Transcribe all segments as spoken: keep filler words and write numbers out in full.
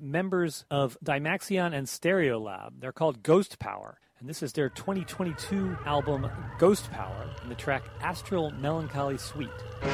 members of Dymaxion and Stereolab. They're called Ghost Power, and this is their twenty twenty-two album Ghost Power and the track Astral Melancholy Suite.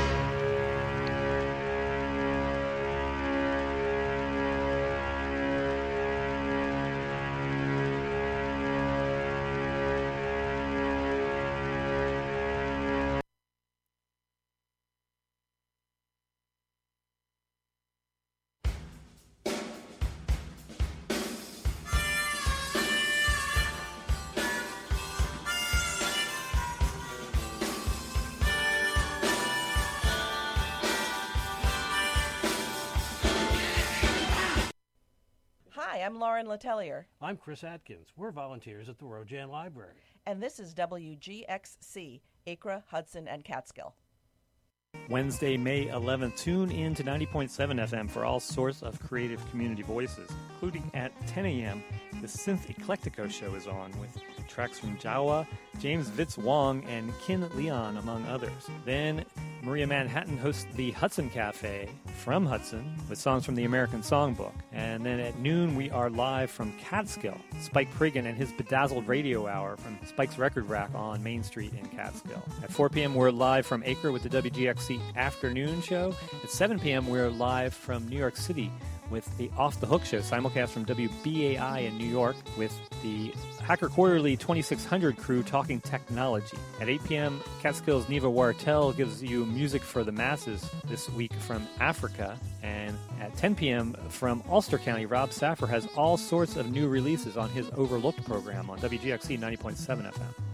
I'm Lauren Letelier. I'm Chris Atkins. We're volunteers at the Rojan Library. And this is W G X C, Acra, Hudson, and Catskill. Wednesday, May eleventh, tune in to ninety point seven F M for all sorts of creative community voices, including at ten a.m. the Synth Eclectico show is on with tracks from Jawa, James Vitz Wong, and Kin Leon, among others. Then Maria Manhattan hosts the Hudson Cafe from Hudson with songs from the American Songbook. And then at noon, we are live from Catskill. Spike Priggan and his Bedazzled Radio Hour from Spike's Record Rack on Main Street in Catskill. At four p.m., we're live from Acre with the W G X C Afternoon Show. At seven p.m., we're live from New York City with the Off the Hook Show, simulcast from W B A I in New York with the Hacker Quarterly twenty-six hundred crew talking technology. At eight p.m., Catskill's Neva Wartel gives you music for the masses this week from Africa. And at ten p.m. from Ulster County, Rob Saffer has all sorts of new releases on his Overlooked program on W G X C ninety point seven F M.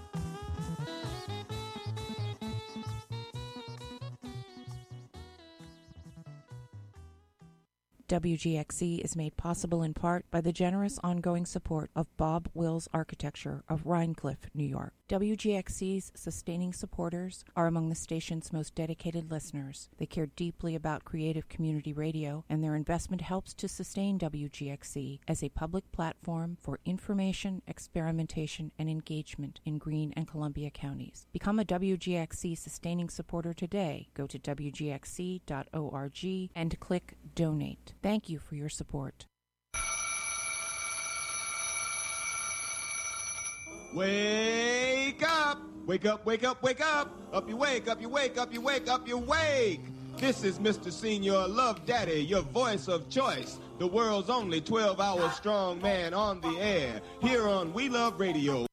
W G X C is made possible in part by the generous ongoing support of Bob Wills Architecture of Rhinecliff, New York. W G X C's sustaining supporters are among the station's most dedicated listeners. They care deeply about creative community radio, and their investment helps to sustain W G X C as a public platform for information, experimentation, and engagement in Greene and Columbia counties. Become a W G X C sustaining supporter today. Go to W G X C dot org and click Donate. Thank you for your support. Wake up! Wake up, wake up, wake up! Up you wake, up you wake, up you wake, up you wake! This is Mister Senior Love Daddy, your voice of choice. The world's only twelve-hour strong man on the air. Here on We Love Radio.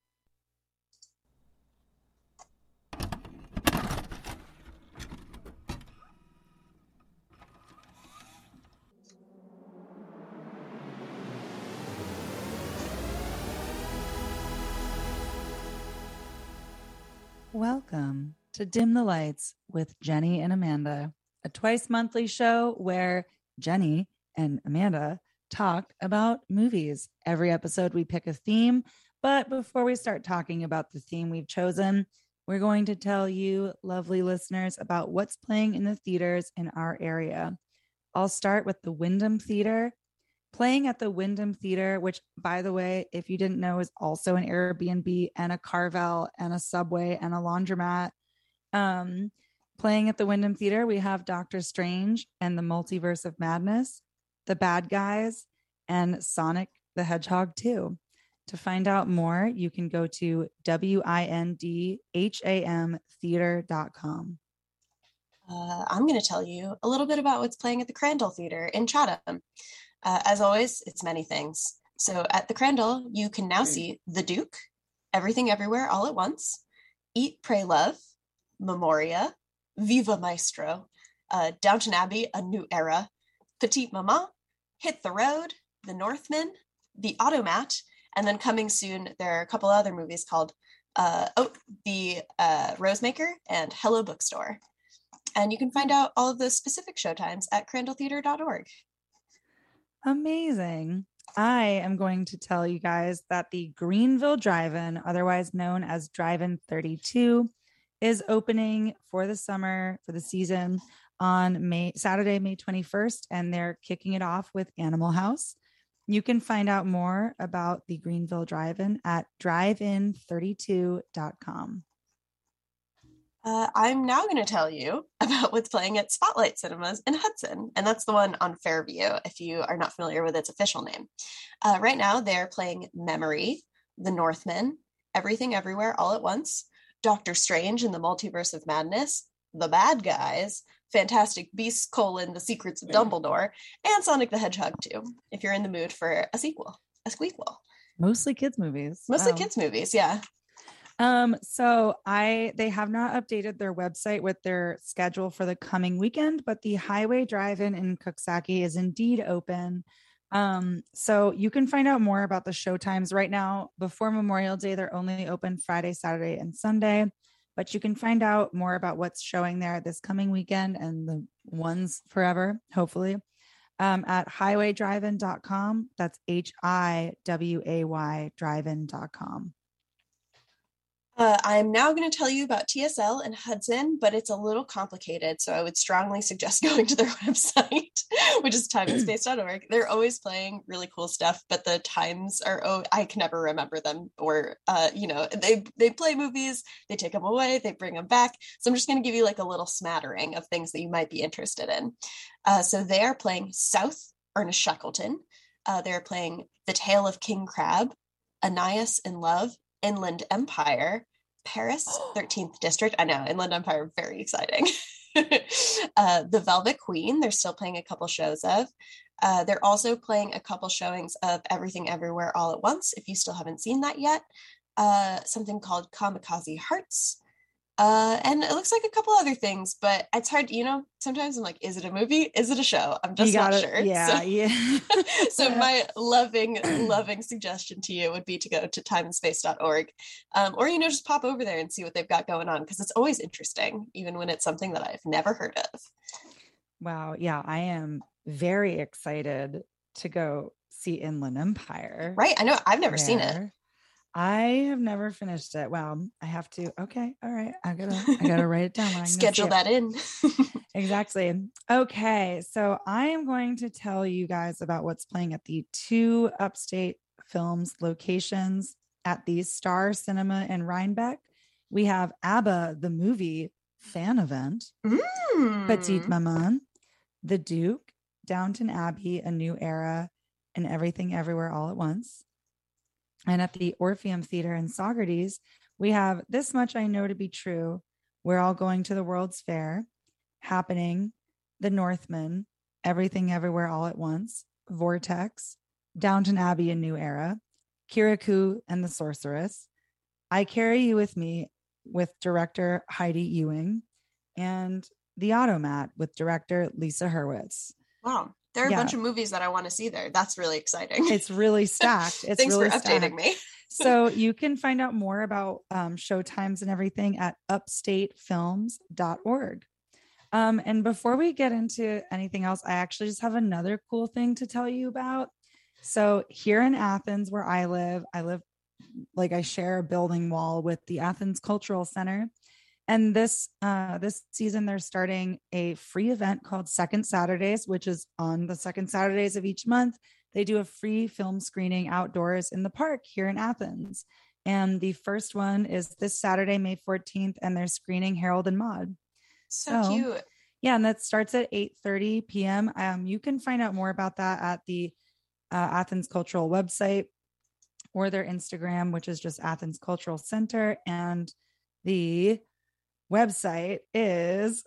Welcome to Dim the Lights with Jenny and Amanda, a twice monthly show where Jenny and Amanda talk about movies. Every episode we pick a theme, but before we start talking about the theme we've chosen, we're going to tell you, lovely listeners, about what's playing in the theaters in our area. I'll start with the Wyndham Theater. Playing at the Wyndham Theater, which, by the way, if you didn't know, is also an Airbnb and a Carvel and a Subway and a laundromat. Um, playing at the Wyndham Theater, we have Doctor Strange and the Multiverse of Madness, The Bad Guys, and Sonic the Hedgehog two. To find out more, you can go to W I N D H A M theater dot com. Uh, I'm going to tell you a little bit about what's playing at the Crandall Theater in Chatham. Uh, as always, it's many things. So at the Crandall, you can now see The Duke, Everything Everywhere All at Once, Eat, Pray, Love, Memoria, Viva Maestro, uh, Downton Abbey, A New Era, Petite Mama, Hit the Road, The Northman, The Automat, and then coming soon, there are a couple other movies called uh, oh, The uh, Rosemaker and Hello Bookstore. And you can find out all of the specific showtimes at crandall theater dot org. Amazing. I am going to tell you guys that the Greenville Drive-In, otherwise known as Drive-In thirty-two, is opening for the summer, for the season on May Saturday, May twenty-first, and they're kicking it off with Animal House. You can find out more about the Greenville Drive-In at drive in thirty-two dot com. Uh, I'm now going to tell you about what's playing at Spotlight Cinemas in Hudson, and that's the one on Fairview, if you are not familiar with its official name. Uh, right now, they're playing Memory, The Northman, Everything Everywhere All at Once, Doctor Strange in the Multiverse of Madness, The Bad Guys, Fantastic Beasts, colon, The Secrets of Dumbledore, and Sonic the Hedgehog two, if you're in the mood for a sequel, a squeakquel. Mostly kids movies. Mostly Wow. kids movies, yeah. Um, so I they have not updated their website with their schedule for the coming weekend, but the Highway Drive-In in Coxsackie is indeed open. Um, so you can find out more about the show times right now. Before Memorial Day, they're only open Friday, Saturday, and Sunday, but you can find out more about what's showing there this coming weekend and the ones forever, hopefully, um, at highway drive in dot com. That's H I W A Y drive in dot com. Uh, I'm now going to tell you about T S L and Hudson, but it's a little complicated, so I would strongly suggest going to their website, which is time and space dot org. They're always playing really cool stuff, but the times are, oh, I can never remember them. Or, uh, you know, they, they play movies, they take them away, they bring them back. So I'm just going to give you like a little smattering of things that you might be interested in. Uh, so they are playing South, Ernest Shackleton. Uh, they're playing The Tale of King Crab, Anais in Love, Inland Empire, Paris, thirteenth District. I know, Inland Empire, very exciting. uh, The Velvet Queen, they're still playing a couple shows of. Uh, they're also playing a couple showings of Everything Everywhere All at Once, if you still haven't seen that yet. Uh, something called Kamikaze Hearts. Uh, and it looks like a couple other things, but it's hard, you know, sometimes I'm like, is it a movie? Is it a show? I'm just not gotta, sure. Yeah, so, yeah. so my loving, loving suggestion to you would be to go to time and space dot org, um, or, you know, just pop over there and see what they've got going on, because it's always interesting, even when it's something that I've never heard of. Wow. Yeah, I am very excited to go see Inland Empire. Right. I know. I've never there. seen it. I have never finished it. Well, I have to. Okay. All right. I gotta, I gotta write it down. Schedule that in. Exactly. Okay. So I am going to tell you guys about what's playing at the two Upstate Films locations at the Star Cinema in Rhinebeck. We have ABBA, the movie fan event, Mm. Petite Maman, The Duke, Downton Abbey, A New Era, and Everything Everywhere All at Once. And at the Orpheum Theater in Saugerties, we have This Much I Know to Be True, We're All Going to the World's Fair, Happening, The Northman, Everything Everywhere All at Once, Vortex, Downton Abbey, A New Era, Kirikou and the Sorceress, I Carry You With Me with director Heidi Ewing, and The Automat with director Lisa Hurwitz. Wow. There are Yeah. a bunch of movies that I want to see there. That's really exciting. It's really stacked. It's Thanks really for updating stacked. me. So you can find out more about um, show times and everything at upstate films dot org. Um, and before we get into anything else, I actually just have another cool thing to tell you about. So here in Athens, where I live, I live like I share a building wall with the Athens Cultural Center. And this uh, this season, they're starting a free event called Second Saturdays, which is on the second Saturdays of each month. They do a free film screening outdoors in the park here in Athens. And the first one is this Saturday, May fourteenth, and they're screening Harold and Maude. So, so cute. Yeah, and that starts at eight thirty p.m. Um, you can find out more about that at the uh, Athens Cultural website or their Instagram, which is just Athens Cultural Center. And the website is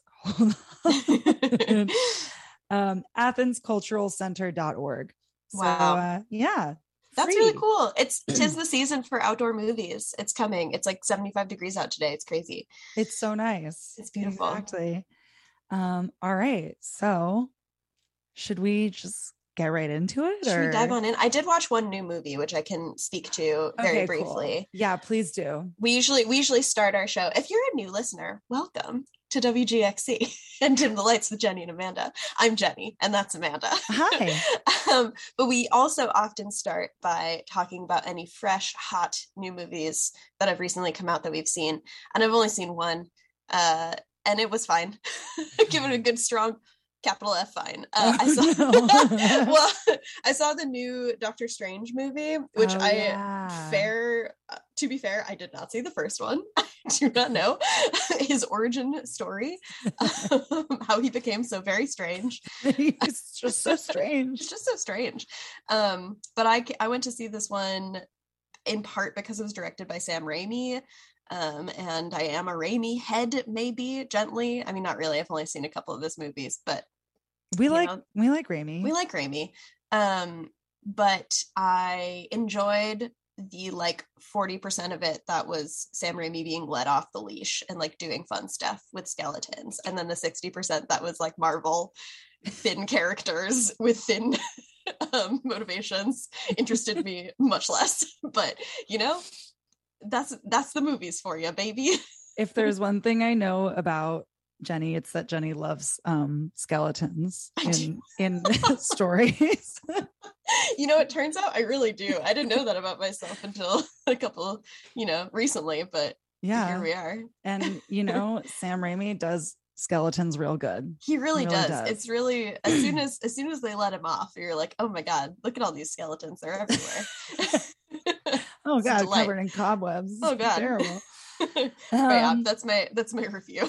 um, athens cultural center dot org. So, wow. Uh, yeah. That's free. really cool. It's tis the season for outdoor movies. It's coming. It's like seventy-five degrees out today. It's crazy. It's so nice. It's beautiful. Exactly. Um, all right. So should we just get right into it? Should or? we dive on in? I did watch one new movie, which I can speak to very Okay, briefly. Cool. Yeah, please do. We usually we usually start our show. If you're a new listener, welcome to W G X C and Dim the Lights with Jenny and Amanda. I'm Jenny, and that's Amanda. Hi. um, but we also often start by talking about any fresh, hot new movies that have recently come out that we've seen. And I've only seen one, uh, and it was fine. Give it a good, strong Capital F fine. Uh, I saw no. well, I saw the new Doctor Strange movie, which Oh, I yeah. fair uh, to be fair, I did not see the first one. I do not know his origin story, um, how he became so very strange. It's just so strange. It's just so strange. Um, but I I went to see this one in part because it was directed by Sam Raimi. Um, and I am a Raimi head, maybe gently. I mean, not really. I've only seen a couple of his movies, but We you like know, we like Raimi. we like Raimi. Um, but I enjoyed the like forty percent of it that was Sam Raimi being let off the leash and like doing fun stuff with skeletons. And then the sixty percent that was like Marvel thin characters with thin um, motivations interested me much less. But you know, that's that's the movies for you, baby. If there's one thing I know about Jenny, it's that Jenny loves um skeletons in in stories. You know, it turns out I really do. I didn't know that about myself until a couple, you know, recently, but Yeah. here we are. And you know, Sam Raimi does skeletons real good. He really, Really does. does. It's really as soon as as soon as they let him off, you're like, oh my god, look at all these skeletons. They're everywhere. Oh It's a god, delight. covered in cobwebs. Oh god. Terrible. But yeah, Um, that's my that's my review.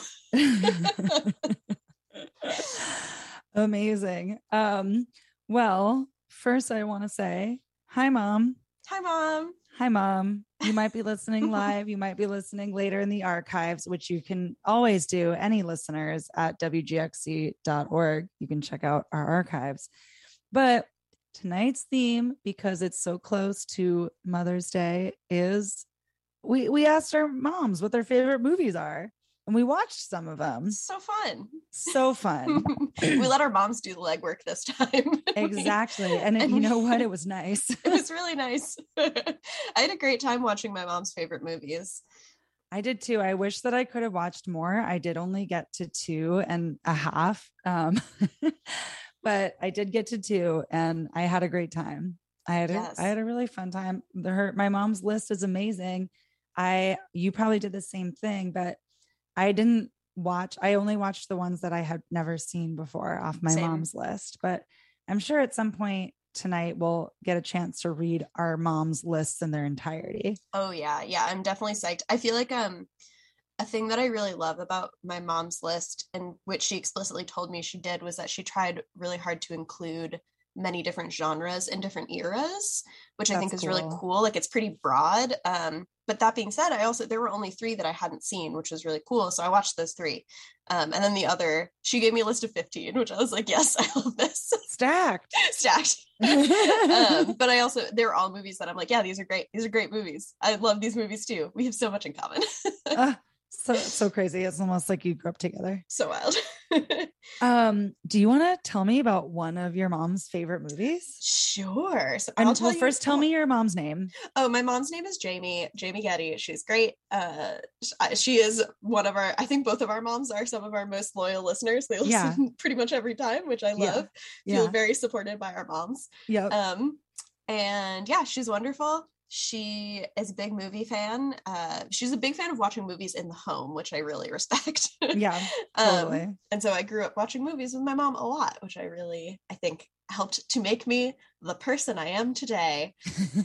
Amazing. Um, well, first I want to say hi, Mom. Hi, Mom. Hi, Mom. You might be listening live. You might be listening later in the archives, which you can always do. Any listeners at W G X C dot org, you can check out our archives. But tonight's theme, because it's so close to Mother's Day, is we we asked our moms what their favorite movies are, and we watched some of them. So fun. So fun. We let our moms do the legwork this time. Exactly. And, it- you know what? It was nice. It was really nice. I had a great time watching my mom's favorite movies. I did too. I wish that I could have watched more. I did only get to two and a half. Um, but I did get to two and I had a great time. I had Yes. a, I had a really fun time. The, her, my mom's list is amazing. I, you probably did the same thing, but I didn't watch, I only watched the ones that I had never seen before off my Same. mom's list, but I'm sure at some point tonight we'll get a chance to read our mom's lists in their entirety. Oh yeah, yeah, I'm definitely psyched. I feel like um a thing that I really love about my mom's list, and which she explicitly told me she did, was that she tried really hard to include many different genres and different eras, which I That's think is really cool. cool. Like it's pretty broad. Um, but that being said, I also there were only three that I hadn't seen, which was really cool. So I watched those three. Um, and then the other, she gave me a list of fifteen, which I was like, yes, I love this. Stacked. Stacked. um, but I also, they're all movies that I'm like, yeah, these are great. These are great movies. I love these movies too. We have so much in common. Ah, so so crazy. It's almost like you grew up together. So wild. Um, do you want to tell me about one of your mom's favorite movies? Sure. So And I'll tell well, you. first tell me your mom's name. Oh, my mom's name is Jamie, Jamie Getty. She's great. Uh, sh- she is one of our, I think both of our moms are some of our most loyal listeners. They listen Yeah. pretty much every time, which I Yeah. love. Feel Yeah. very supported by our moms. Yep. Um, and yeah, she's wonderful. She is a big movie fan. Uh, she's a big fan of watching movies in the home, which I really respect. Yeah, Um, totally. and so I grew up watching movies with my mom a lot, which I really, I think, helped to make me the person I am today.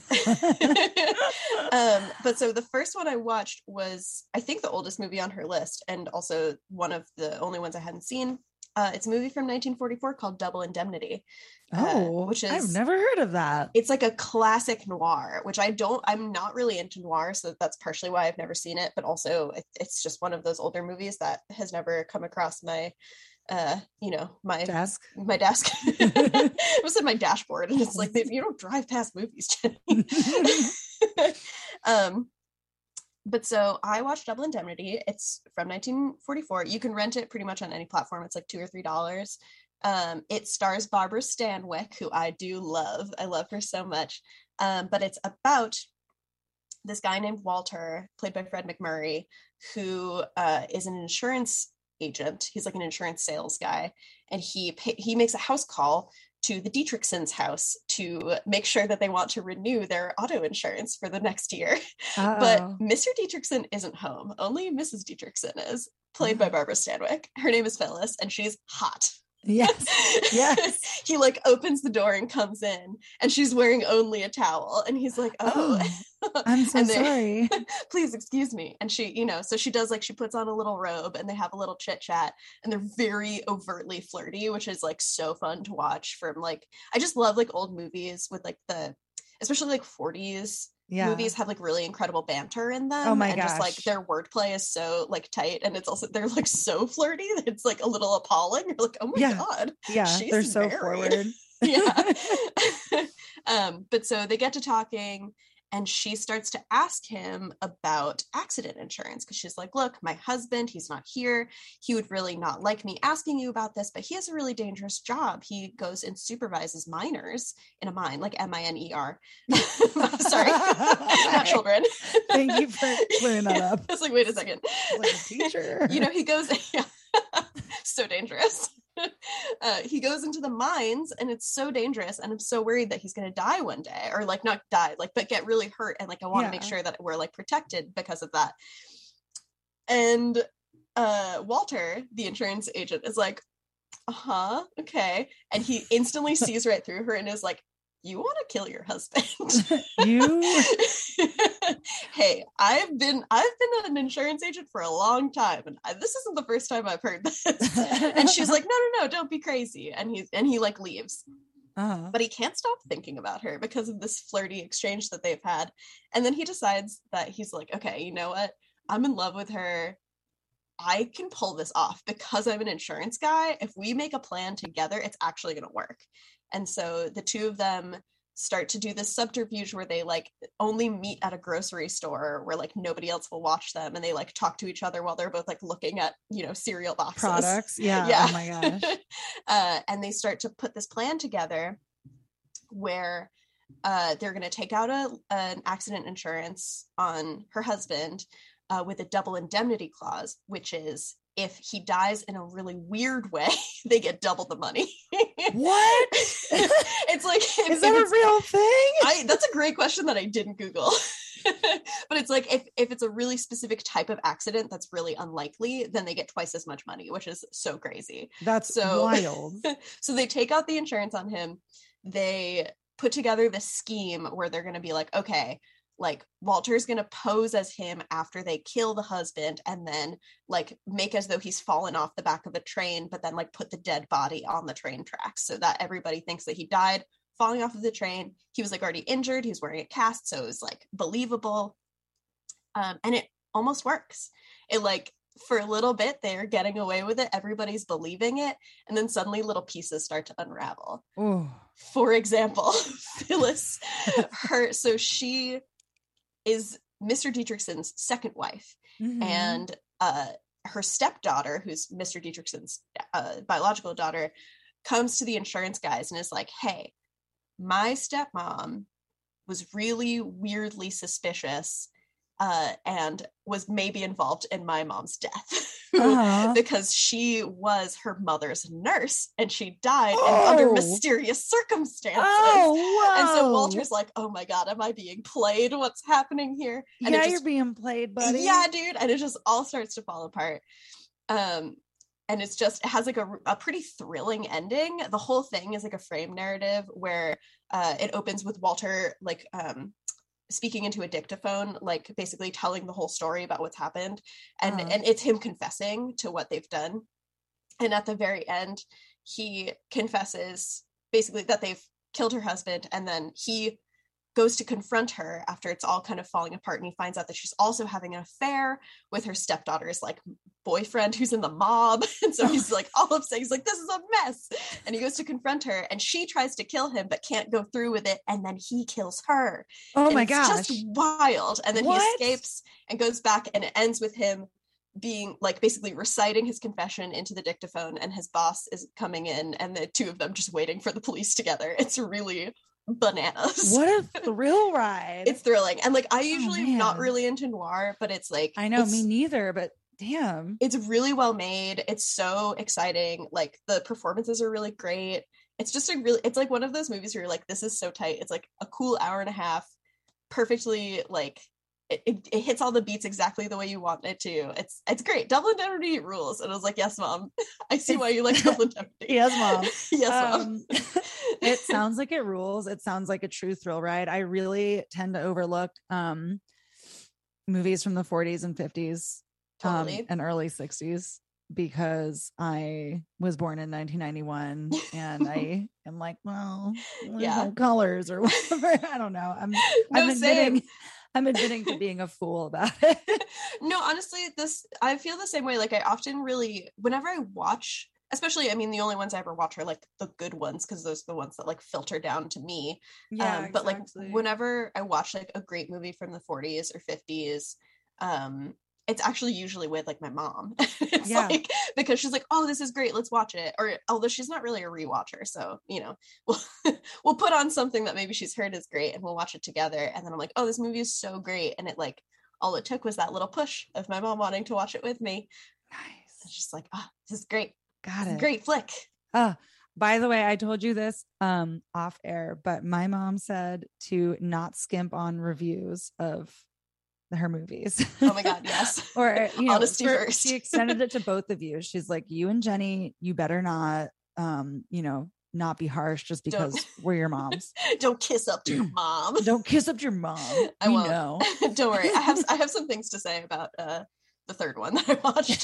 um, but so the first one I watched was, I think, the oldest movie on her list, and also one of the only ones I hadn't seen. Uh, it's a movie from nineteen forty-four called Double Indemnity. uh, Oh, which is I've never heard of that. it's like a classic noir, which I don't, I'm not really into noir. So that's partially why I've never seen it. But also it, it's just one of those older movies that has never come across my, uh, you know, my Desk. my desk. It was in my dashboard. And it's like, you don't drive past movies, Jenny. um, but so I watched Double Indemnity. It's from nineteen forty-four. You can rent it pretty much on any platform. It's like two or three dollars. Um, it stars Barbara Stanwyck, who I do love. I love her so much. Um, but it's about this guy named Walter, played by Fred McMurray, who uh, is an insurance agent. He's like an insurance sales guy, and he pay- he makes a house call to the Dietrichson's house to make sure that they want to renew their auto insurance for the next year. But Uh-oh. Mister Dietrichson isn't home. Only Missus Dietrichson is, played by Barbara Stanwyck. Her name is Phyllis, and she's hot. Yes. Yes. He like opens the door and comes in, and she's wearing only a towel, and he's like, oh, oh I'm so sorry. Please excuse me. And she, you know, so she does like, she puts on a little robe and they have a little chit chat, and they're very overtly flirty, which is like so fun to watch. From like, I just love like old movies with like the, especially like forties yeah. movies have like really incredible banter in them. Oh my and gosh. Just like their wordplay is so like tight, and it's also, they're like so flirty that it's like a little appalling. You're like, oh my yeah. God. Yeah. She's they're so married. forward. Yeah. um, but so they get to talking, and she starts to ask him about accident insurance, because she's like, look, my husband, he's not here. He would really not like me asking you about this, but he has a really dangerous job. He goes and supervises miners in a mine, like M I N E R. Sorry, not children. Thank you for clearing that up. I was like, wait a second. Like a teacher. You know, he goes, yeah, so dangerous. Uh, he goes into the mines, and it's so dangerous, and I'm so worried that he's going to die one day, or like not die, like, but get really hurt, and like I want to yeah. make sure that we're like protected because of that. And uh Walter, the insurance agent, is like, uh-huh, okay, and he instantly sees right through her and is like, you want to kill your husband? You Hey, I've been I've been an insurance agent for a long time, and I, this isn't the first time I've heard this. And she's like, no, no, no, don't be crazy. And he and he like leaves. Uh-huh. But he can't stop thinking about her because of this flirty exchange that they've had. And then he decides that he's like, okay, you know what? I'm in love with her. I can pull this off because I'm an insurance guy. If we make a plan together, it's actually going to work. And so the two of them start to do this subterfuge where they like only meet at a grocery store where like nobody else will watch them, and they like talk to each other while they're both like looking at, you know, cereal boxes. Products. Yeah. Yeah. Oh my gosh. uh, and they start to put this plan together where uh, they're going to take out a an accident insurance on her husband uh, with a double indemnity clause, which is if he dies in a really weird way, they get double the money. What? It's like, if, is that a real thing? I, that's a great question that I didn't Google. But it's like, if, if it's a really specific type of accident that's really unlikely, then they get twice as much money, which is so crazy. That's so wild. So they take out the insurance on him. They put together this scheme where they're going to be like, okay, like Walter's going to pose as him after they kill the husband, and then like make as though he's fallen off the back of a train, but then like put the dead body on the train tracks so that everybody thinks that he died falling off of the train. He was like already injured. He was wearing a cast. So it was like believable. Um, and it almost works. It like, for a little bit, they're getting away with it. Everybody's believing it. And then suddenly little pieces start to unravel. Ooh. For example, Phyllis, her, so she is Mister Dietrichson's second wife, mm-hmm. and uh, her stepdaughter, who's Mister Dietrichson's uh, biological daughter, comes to the insurance guys and is like, hey, my stepmom was really weirdly suspicious uh, and was maybe involved in my mom's death uh-huh. because she was her mother's nurse and she died oh. in under mysterious circumstances. Oh, and so Walter's like, oh my God, am I being played? What's happening here? And yeah, just, you're being played, buddy. Yeah, dude. And it just all starts to fall apart. Um, and it's just, it has like a, a pretty thrilling ending. The whole thing is like a frame narrative where uh, it opens with Walter, like, um, speaking into a dictaphone, like basically telling the whole story about what's happened. And, uh-huh. and it's him confessing to what they've done. And at the very end, he confesses basically that they've killed her husband. And then he goes to confront her after it's all kind of falling apart. And he finds out that she's also having an affair with her stepdaughter's like boyfriend who's in the mob. And so he's like all upset. He's like, this is a mess. And he goes to confront her and she tries to kill him, but can't go through with it. And then he kills her. Oh and my it's gosh. Just wild. And then What? he escapes and goes back, and it ends with him being like basically reciting his confession into the dictaphone, and his boss is coming in and the two of them just waiting for the police together. It's really bananas. What a thrill ride. It's thrilling. And like, I usually oh, am not really into noir, but it's like, I know, it's, me neither, but damn. It's really well made. It's so exciting. Like the performances are really great. It's just a really, it's like one of those movies where you're like, this is so tight. It's like a cool hour and a half, perfectly like it, it, it hits all the beats exactly the way you want it to. It's it's great. Double Indemnity rules. And I was like, yes, mom. I see why you like Double Indemnity. Yes, mom. Yes, Um, mom. it sounds like it rules. It sounds like a true thrill ride. I really tend to overlook um, movies from the forties and fifties um, Totally. and early sixties because I was born in nineteen ninety-one and I am like, well, there's Yeah. no colors or whatever. I don't know. I'm, No, I'm admitting, same. I'm admitting to being a fool about it. No, honestly, this I feel the same way. Like I often really, whenever I watch, especially, I mean, the only ones I ever watch are like the good ones because those are the ones that like filter down to me. Yeah, um, but like exactly. whenever I watch like a great movie from the forties or fifties, um, it's actually usually with like my mom. It's Yeah. like because she's like, oh, this is great, let's watch it. Or although she's not really a rewatcher, so you know, we'll we'll put on something that maybe she's heard is great and we'll watch it together. And then I'm like, oh, this movie is so great, and it like all it took was that little push of my mom wanting to watch it with me. Nice. It's just like, ah, oh, this is great. Got It's a it. great flick. Uh, by the way, I told you this um off air, but my mom said to not skimp on reviews of her movies. Oh my God, yes. Or, you know, Honesty for- first. she extended it to both of you. She's like, you and Jenny, you better not, um, you know, not be harsh just because Don't- we're your moms. Don't kiss up to your mom. Don't kiss up to your mom. I we won't. know. Don't worry. I have I have some things to say about uh the third one that I watched.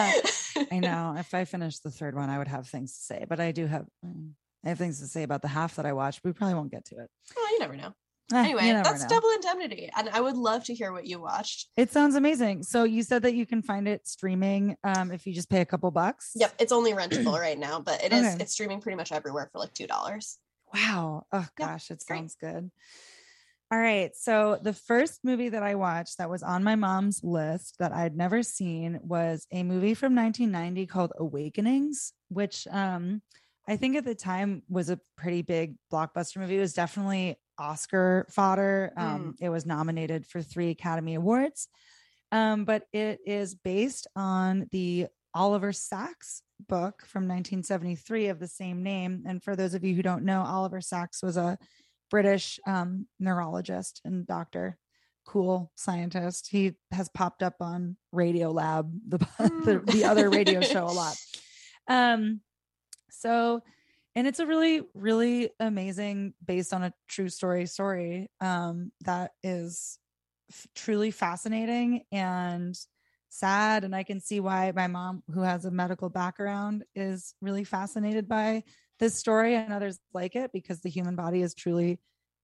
I know. If I finished the third one, I would have things to say, but I do have, I have things to say about the half that I watched. We probably won't get to it. Well, you never know. Eh, Anyway, you never that's know. Double Indemnity, and I would love to hear what you watched. It sounds amazing. So you said that you can find it streaming um, if you just pay a couple bucks. Yep, it's only rentable right now, but it is Okay. it's streaming pretty much everywhere for like two dollars. Wow. Oh Yeah, gosh, it great. sounds good. All right. So the first movie that I watched that was on my mom's list that I'd never seen was a movie from nineteen ninety called Awakenings, which um, I think at the time was a pretty big blockbuster movie. It was definitely Oscar fodder. Um, It was nominated for three Academy Awards. Um, but it is based on the Oliver Sacks book from nineteen seventy-three of the same name. And for those of you who don't know, Oliver Sacks was a British um, neurologist and doctor, cool scientist. He has popped up on Radiolab, the, the, the other radio show a lot. Um, so, and it's a really, really amazing, based on a true story story um, that is f- truly fascinating and sad. And I can see why my mom, who has a medical background, is really fascinated by this story and others like it, because the human body is truly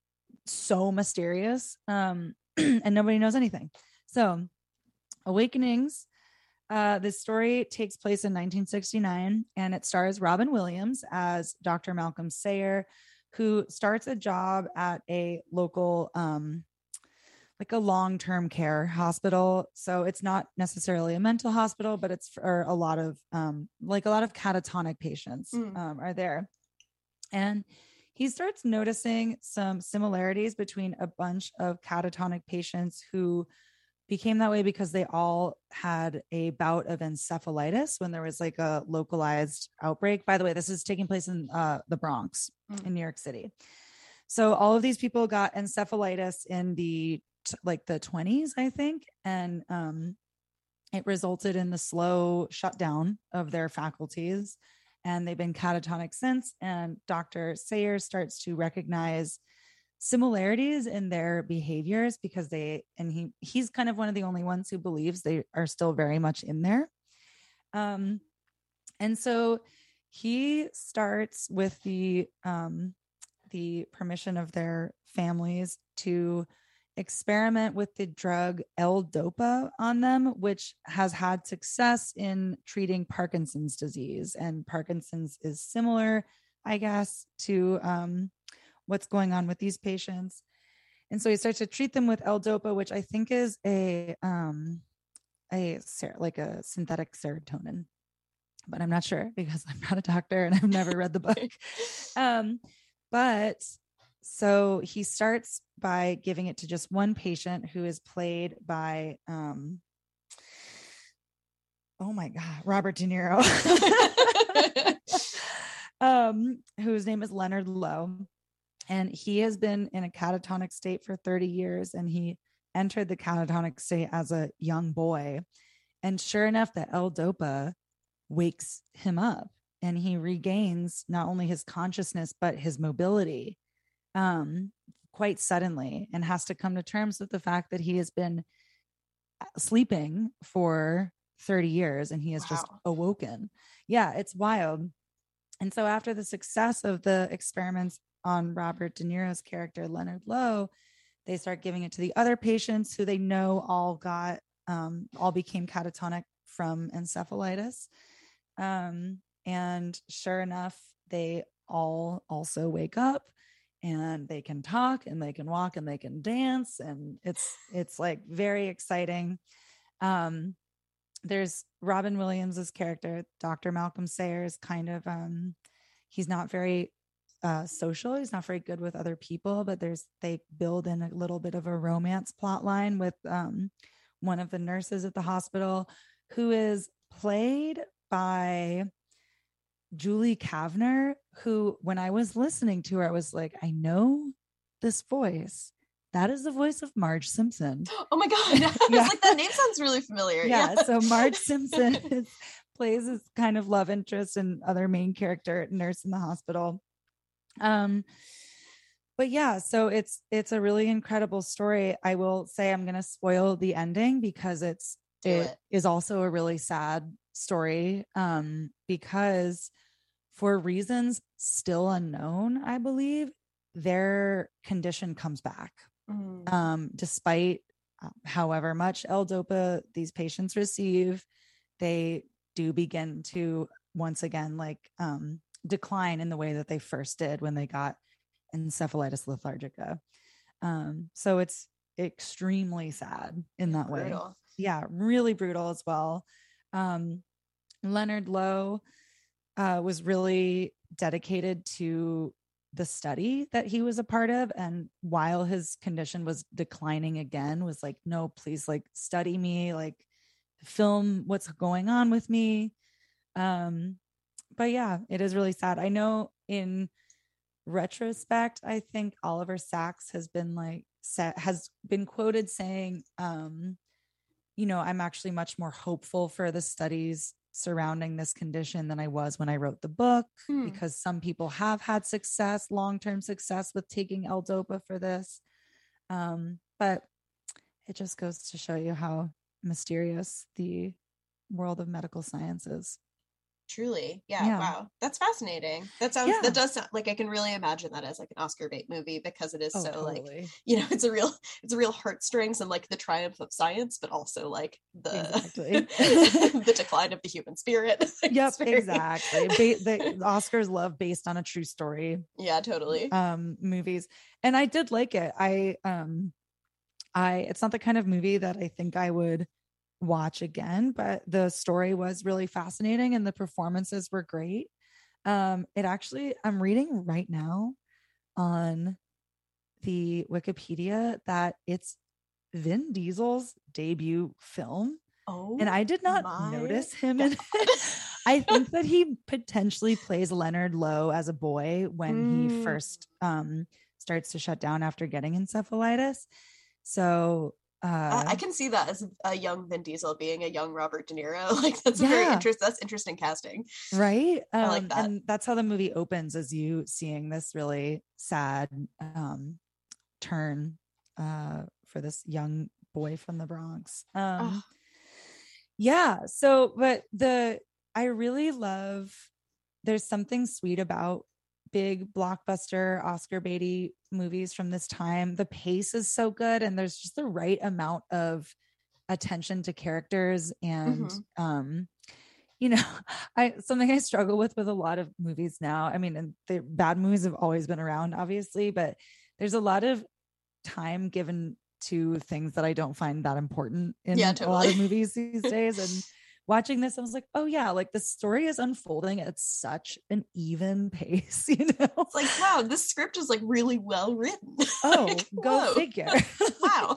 so mysterious um, and nobody knows anything. So Awakenings, uh, this story takes place in nineteen sixty-nine and it stars Robin Williams as Doctor Malcolm Sayer, who starts a job at a local um, like a long-term care hospital. So it's not necessarily a mental hospital, but it's for a lot of um, like a lot of catatonic patients Mm. um, are there. And he starts noticing some similarities between a bunch of catatonic patients who became that way because they all had a bout of encephalitis when there was like a localized outbreak. By the way, this is taking place in uh, the Bronx Mm. in New York City. So all of these people got encephalitis in the t- like the twenties, I think. And um, it resulted in the slow shutdown of their faculties. And they've been catatonic since. And Doctor Sayer starts to recognize similarities in their behaviors because they, and he, he's kind of one of the only ones who believes they are still very much in there. Um, and so he starts with the, um, the permission of their families to experiment with the drug L-Dopa on them, which has had success in treating Parkinson's disease. And Parkinson's is similar, I guess, to um, what's going on with these patients. And so he starts to treat them with L-Dopa, which I think is a um, a ser- like a synthetic serotonin, but I'm not sure because I'm not a doctor and I've never read the book. Um, but so he starts by giving it to just one patient who is played by, um, oh my God, Robert De Niro, um, whose name is Leonard Lowe. And he has been in a catatonic state for thirty years and he entered the catatonic state as a young boy. And sure enough, the L-Dopa wakes him up and he regains not only his consciousness, but his mobility um, quite suddenly, and has to come to terms with the fact that he has been sleeping for thirty years and he has wow. just awoken. Yeah, it's wild. And so after the success of the experiments on Robert De Niro's character, Leonard Lowe, they start giving it to the other patients who they know all got, um, all became catatonic from encephalitis. Um, and sure enough, they all also wake up and they can talk and they can walk and they can dance. And it's, it's like very exciting. Um, there's Robin Williams's character, Doctor Malcolm Sayers, kind of, um, he's not very uh, social. He's not very good with other people, but there's, they build in a little bit of a romance plot line with um, one of the nurses at the hospital, who is played by Julie Kavner, who, when I was listening to her, I was like, I know this voice. That is the voice of Marge Simpson. Oh my God. I Yeah. was like, that name sounds really familiar. Yeah. Yeah. So Marge Simpson is, plays this kind of love interest and other main character nurse in the hospital. Um, but yeah, so it's, it's a really incredible story. I will say I'm going to spoil the ending because it's, Do it, it. is also a really sad story. Um, because for reasons still unknown, I believe their condition comes back. Mm. Um, despite uh, however much L-Dopa these patients receive, they do begin to once again like um, decline in the way that they first did when they got encephalitis lethargica. Um, so it's extremely sad in that brutal. way. Yeah, really brutal as well. Um, Leonard Lowe uh, was really dedicated to the study that he was a part of, and while his condition was declining again, was like, no, please, like, study me, like film what's going on with me. Um but yeah, it is really sad. I know in retrospect, I think Oliver Sacks has been like set, has been quoted saying, um you know, I'm actually much more hopeful for the studies surrounding this condition than I was when I wrote the book, hmm. because some people have had success, long-term success with taking L-Dopa for this. Um, but it just goes to show you how mysterious the world of medical science is. Truly. Yeah, yeah. Wow. That's fascinating. That sounds, yeah. that does sound like, I can really imagine that as like an Oscar bait movie, because it is oh, so totally. like, you know, it's a real, it's a real heartstrings and like the triumph of science, but also like the, exactly. the decline of the human spirit. Yep, very... exactly. Ba- the Oscars love based on a true story. Yeah, totally. Um, movies. And I did like it. I, um, I, it's not the kind of movie that I think I would watch again, but the story was really fascinating and the performances were great. Um, it actually, I'm reading right now on the Wikipedia that it's Vin Diesel's debut film. Oh, and I did not notice him God. in it. I think that he potentially plays Leonard Lowe as a boy when mm. he first um, starts to shut down after getting encephalitis. So Uh, I can see that as a young Vin Diesel being a young Robert De Niro. Like that's a yeah. very interesting. That's interesting casting, right? Um, I like that, and that's how the movie opens, as you seeing this really sad um, turn uh, for this young boy from the Bronx. Um, oh. Yeah. So, but the I really love. There's something sweet about big blockbuster Oscar baity movies from this time. The pace is so good and there's just the right amount of attention to characters and mm-hmm. um you know, I something I struggle with with a lot of movies now. I mean, and the bad movies have always been around, obviously, but there's a lot of time given to things that I don't find that important in yeah, totally. a lot of movies these days. And watching this, I was like, oh yeah, like the story is unfolding at such an even pace, you know? It's like, wow, this script is like really well written. Oh, like, go whoa. figure. Wow.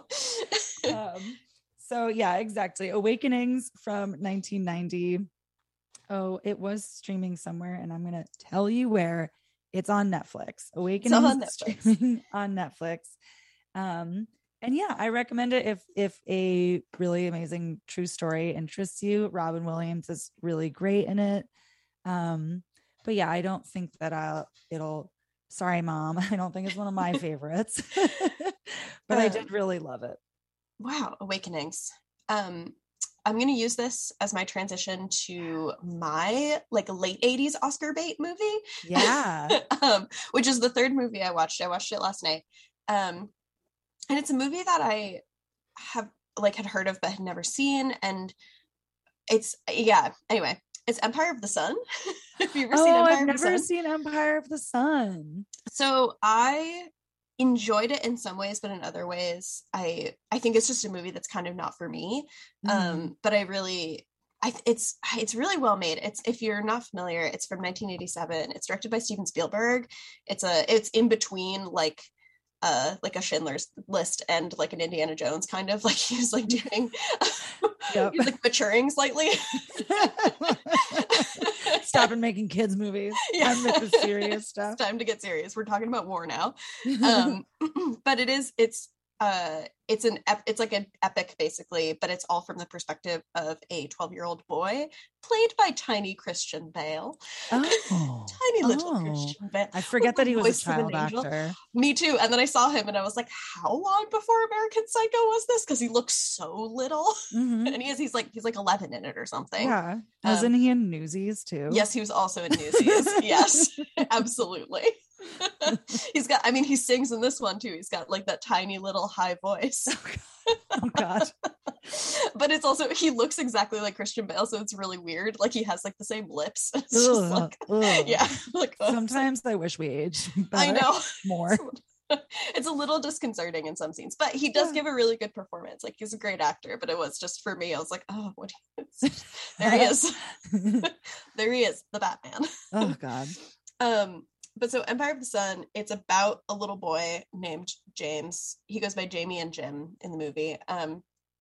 um, so yeah, exactly. Awakenings from nineteen ninety. Oh, it was streaming somewhere and I'm going to tell you where. It's on Netflix. Awakenings on Netflix. streaming on Netflix. Um, And yeah, I recommend it if if a really amazing true story interests you. Robin Williams is really great in it. Um, but yeah, I don't think that I'll it'll sorry, mom. I don't think it's one of my favorites. But I did really love it. Wow, Awakenings. Um, I'm going to use this as my transition to my like late eighties Oscar bait movie. Yeah. um, which is the third movie I watched. I watched it last night. Um, and it's a movie that I have like had heard of but had never seen. And it's, yeah, anyway, it's Empire of the Sun. Have you ever oh, seen Empire I've of never the Sun? seen Empire of the Sun. So I enjoyed it in some ways, but in other ways, I I think it's just a movie that's kind of not for me. Mm. Um, but I really, I it's it's really well made. It's if you're not familiar, it's from nineteen eighty-seven. It's directed by Steven Spielberg. It's a it's in between like uh like a Schindler's List and like an Indiana Jones kind of like he's like doing yep. he's like maturing slightly. Stopping making kids movies. Yeah. Time to get serious stuff. It's time to get serious. We're talking about war now. Um, but it is, it's, uh, it's an, ep- it's like an epic basically, but it's all from the perspective of a twelve year old boy played by tiny Christian Bale. Oh, tiny little oh. Christian Bale. I forget that he was a child actor. Me too. And then I saw him and I was like, how long before American Psycho was this? Because he looks so little. Mm-hmm. And he is, he's like, he's like eleven in it or something. Yeah. Wasn't um, he in Newsies too? Yes, he was also in Newsies. Yes, absolutely. He's got, I mean, he sings in this one too. He's got like that tiny little high voice. Oh God. But it's also, he looks exactly like Christian Bale, so it's really weird. Like he has like the same lips. It's ugh, just like, ugh. yeah. Like, oh, sometimes like, I wish we aged better, I know more. It's a little disconcerting in some scenes, but he does yeah. give a really good performance. Like he's a great actor, but it was just for me, I was like, oh, what? There he is. There he is, the Batman. Oh God. Um, but so Empire of the Sun, it's about a little boy named James. He goes by Jamie and Jim in the movie, um,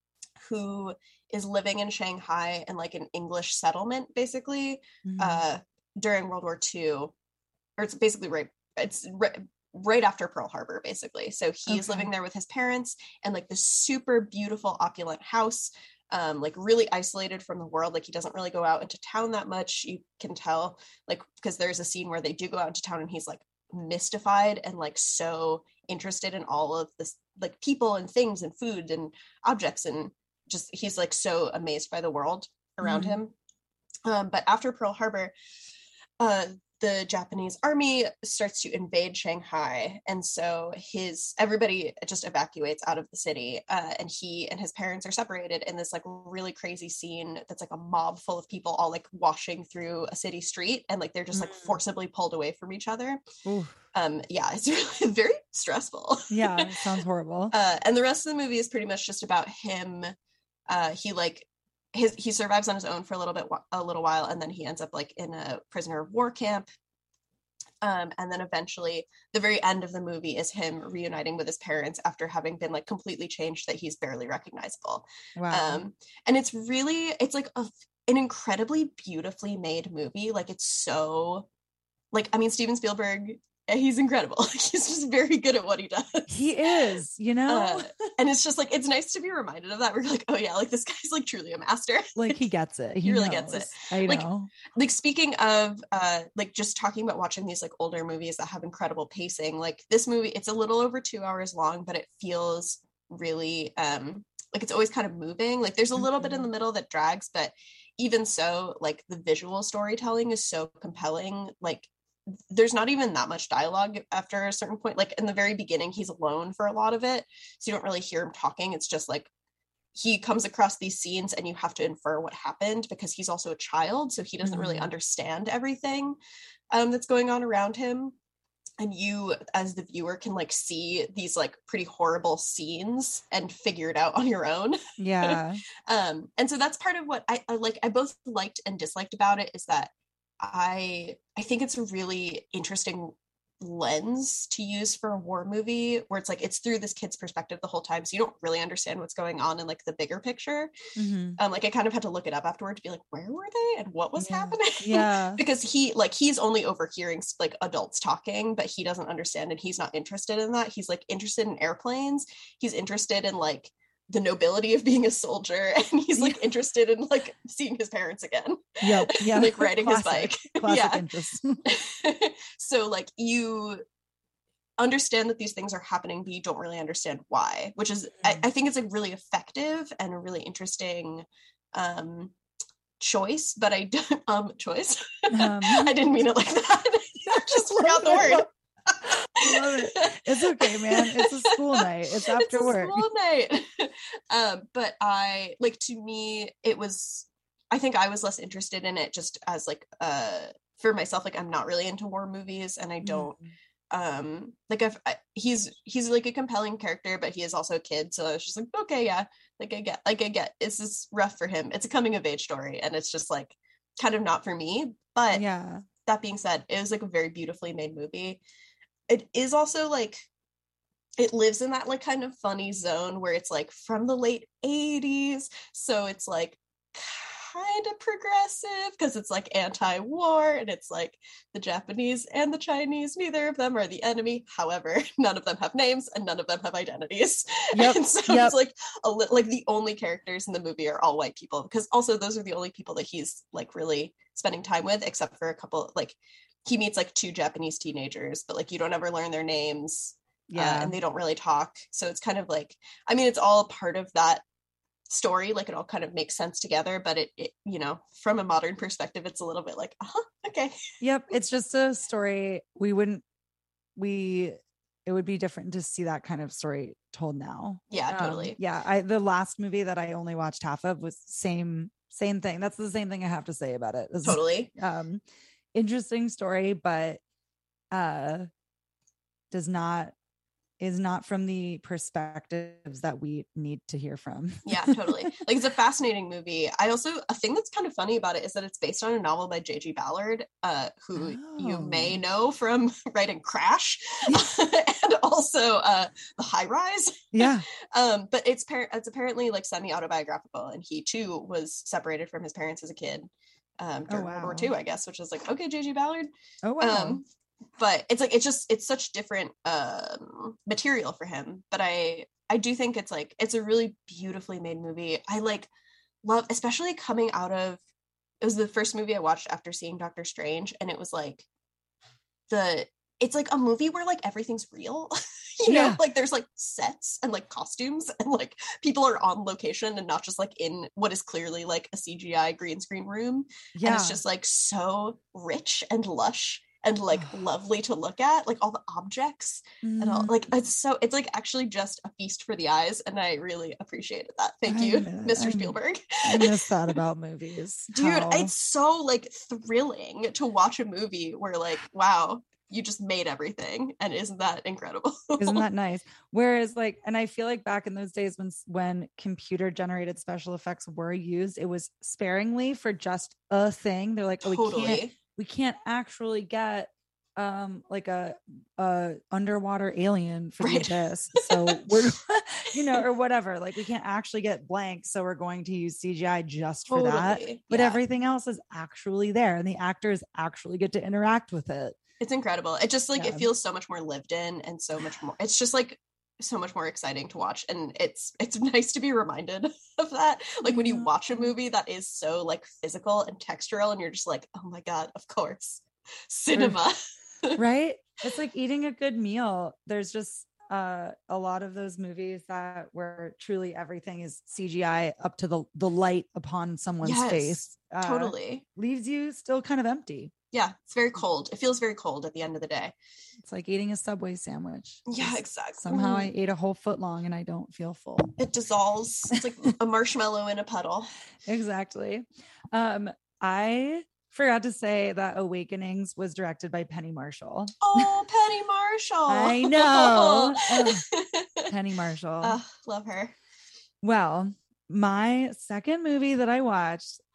who is living in Shanghai in like an English settlement, basically, mm-hmm. uh, during World War Two, or it's basically right, it's right, right after Pearl Harbor, basically. So he's okay. living there with his parents and like this super beautiful opulent house. Um, like really isolated from the world. Like he doesn't really go out into town that much. You can tell, like, because there's a scene where they do go out into town and he's like mystified and like so interested in all of this, like people and things and food and objects, and just he's like so amazed by the world around mm-hmm. him. Um, but after Pearl Harbor, uh, the Japanese army starts to invade Shanghai, and so his everybody just evacuates out of the city, uh, and he and his parents are separated in this like really crazy scene that's like a mob full of people all like washing through a city street, and like they're just like forcibly pulled away from each other. Ooh. Um yeah, it's really very stressful. Yeah, it sounds horrible. Uh, and the rest of the movie is pretty much just about him. Uh, he like His, he survives on his own for a little bit, a little while, and then he ends up like in a prisoner of war camp. Um, and then eventually the very end of the movie is him reuniting with his parents after having been like completely changed that he's barely recognizable. Wow. Um, and it's really, it's like a, an incredibly beautifully made movie. Like it's so like, I mean, Steven Spielberg, he's incredible. He's just very good at what he does. He is, you know? Uh, and it's just like, it's nice to be reminded of that. We're like, oh yeah, like this guy's like truly a master. Like he gets it. He, he really knows. gets it. I like, know. Like speaking of uh, like just talking about watching these like older movies that have incredible pacing, like this movie, it's a little over two hours long, but it feels really um, like it's always kind of moving. Like there's a little mm-hmm. bit in the middle that drags, but even so, like the visual storytelling is so compelling. Like there's not even that much dialogue after a certain point. Like in the very beginning, he's alone for a lot of it, so you don't really hear him talking. It's just like he comes across these scenes and you have to infer what happened because he's also a child, so he doesn't mm-hmm. really understand everything um, that's going on around him. And you as the viewer can like see these like pretty horrible scenes and figure it out on your own. Yeah. um, and so that's part of what I, I like I both liked and disliked about it, is that I I think it's a really interesting lens to use for a war movie where it's like it's through this kid's perspective the whole time, so you don't really understand what's going on in like the bigger picture. Mm-hmm. Um like I kind of had to look it up afterward to be like, where were they and what was Yeah. happening? Yeah. Because he like he's only overhearing like adults talking, but he doesn't understand and he's not interested in that. He's like interested in airplanes, he's interested in like the nobility of being a soldier, and he's like interested in like seeing his parents again. Yep. Yeah. Like riding Classic. his bike. Classic Yeah. interest. So like you understand that these things are happening, but you don't really understand why, which is I, I think it's like really effective and a really interesting um choice. But I don't um choice. Um, I didn't mean it like that. I just forgot the word. I love it. It's okay, man. It's a school night. It's after It's a work. school night. um, but I like to me, it was. I think I was less interested in it just as like uh for myself. Like I'm not really into war movies, and I don't um like I've I, he's he's like a compelling character, but he is also a kid. So I was just like, okay, yeah, like I get, like I get. It's just rough for him. It's a coming of age story, and it's just like kind of not for me. But Yeah. that being said, it was like a very beautifully made movie. It is also like it lives in that like kind of funny zone where it's like from the late eighties, so it's like kind of progressive because it's like anti-war and it's like the Japanese and the Chinese, neither of them are the enemy, however none of them have names and none of them have identities. Yep, And so yep. it's like a li- like the only characters in the movie are all white people, because also those are the only people that he's like really spending time with, except for a couple, like he meets like two Japanese teenagers, but like you don't ever learn their names. Yeah. Uh, and they don't really talk. So it's kind of like, I mean, it's all a part of that story. Like it all kind of makes sense together, but it, it you know, from a modern perspective, it's a little bit like, uh-huh, okay. Yep. It's just a story. We wouldn't, we, it would be different to see that kind of story told now. Yeah, Um, totally. yeah. I, the last movie that I only watched half of was same, same thing. That's the same thing I have to say about it. It's, Totally. Um, interesting story, but, uh, does not, is not from the perspectives that we need to hear from. Yeah, totally. Like it's a fascinating movie. I also, a thing that's kind of funny about it is that it's based on a novel by J G Ballard, uh, who you may Oh. know from writing Crash and also uh, The High Rise. Yeah. Um, but it's par- it's apparently like semi-autobiographical, and he too was separated from his parents as a kid um, during Oh, World War wow. Two, I guess, which is like, okay, J G Ballard. Oh, wow. Um, but it's like it's just it's such different um material for him, but i i do think it's like it's a really beautifully made movie. I like love, especially coming out of, it was the first movie I watched after seeing Doctor Strange, and it was like the it's like a movie where like everything's real. You know, Yeah. like there's like sets and like costumes and like people are on location and not just like in what is clearly like a C G I green screen room. Yeah. And it's just like so rich and lush and like lovely to look at, like all the objects and all, Mm. like it's so it's like actually just a feast for the eyes, and I really appreciated that. Thank I you, know, Mister I- Spielberg. I miss that about movies. Dude, How- it's so like thrilling to watch a movie where like, wow, you just made everything, and isn't that incredible? Isn't that nice? Whereas like, and I feel like back in those days when when computer generated special effects were used, it was sparingly for just a thing. They're like, oh, we can't, Totally. we can't actually get um like a a underwater alien for Right. the abyss, so we're you know, or whatever, like we can't actually get blank, so we're going to use C G I just for that. Totally. But Yeah. everything else is actually there, and the actors actually get to interact with it. It's incredible. It just like Yeah. it feels so much more lived in and so much more. It's just like so much more exciting to watch, and it's it's nice to be reminded of that. Like when you watch a movie that is so like physical and textural, and you're just like, oh my god, of course, cinema. Right? It's like eating a good meal. There's just uh a lot of those movies that where truly everything is C G I up to the the light upon someone's Yes, face. Uh, Totally. leaves you still kind of empty. Yeah, it's very cold. It feels very cold at the end of the day. It's like eating a Subway sandwich. Yeah, Just exactly. Somehow I ate a whole foot long and I don't feel full. It dissolves. It's like a marshmallow in a puddle. Exactly. Um, I forgot to say that Awakenings was directed by Penny Marshall. Oh, Penny Marshall. I know. Ugh, Penny Marshall. Ugh, love her. Well, my second movie that I watched,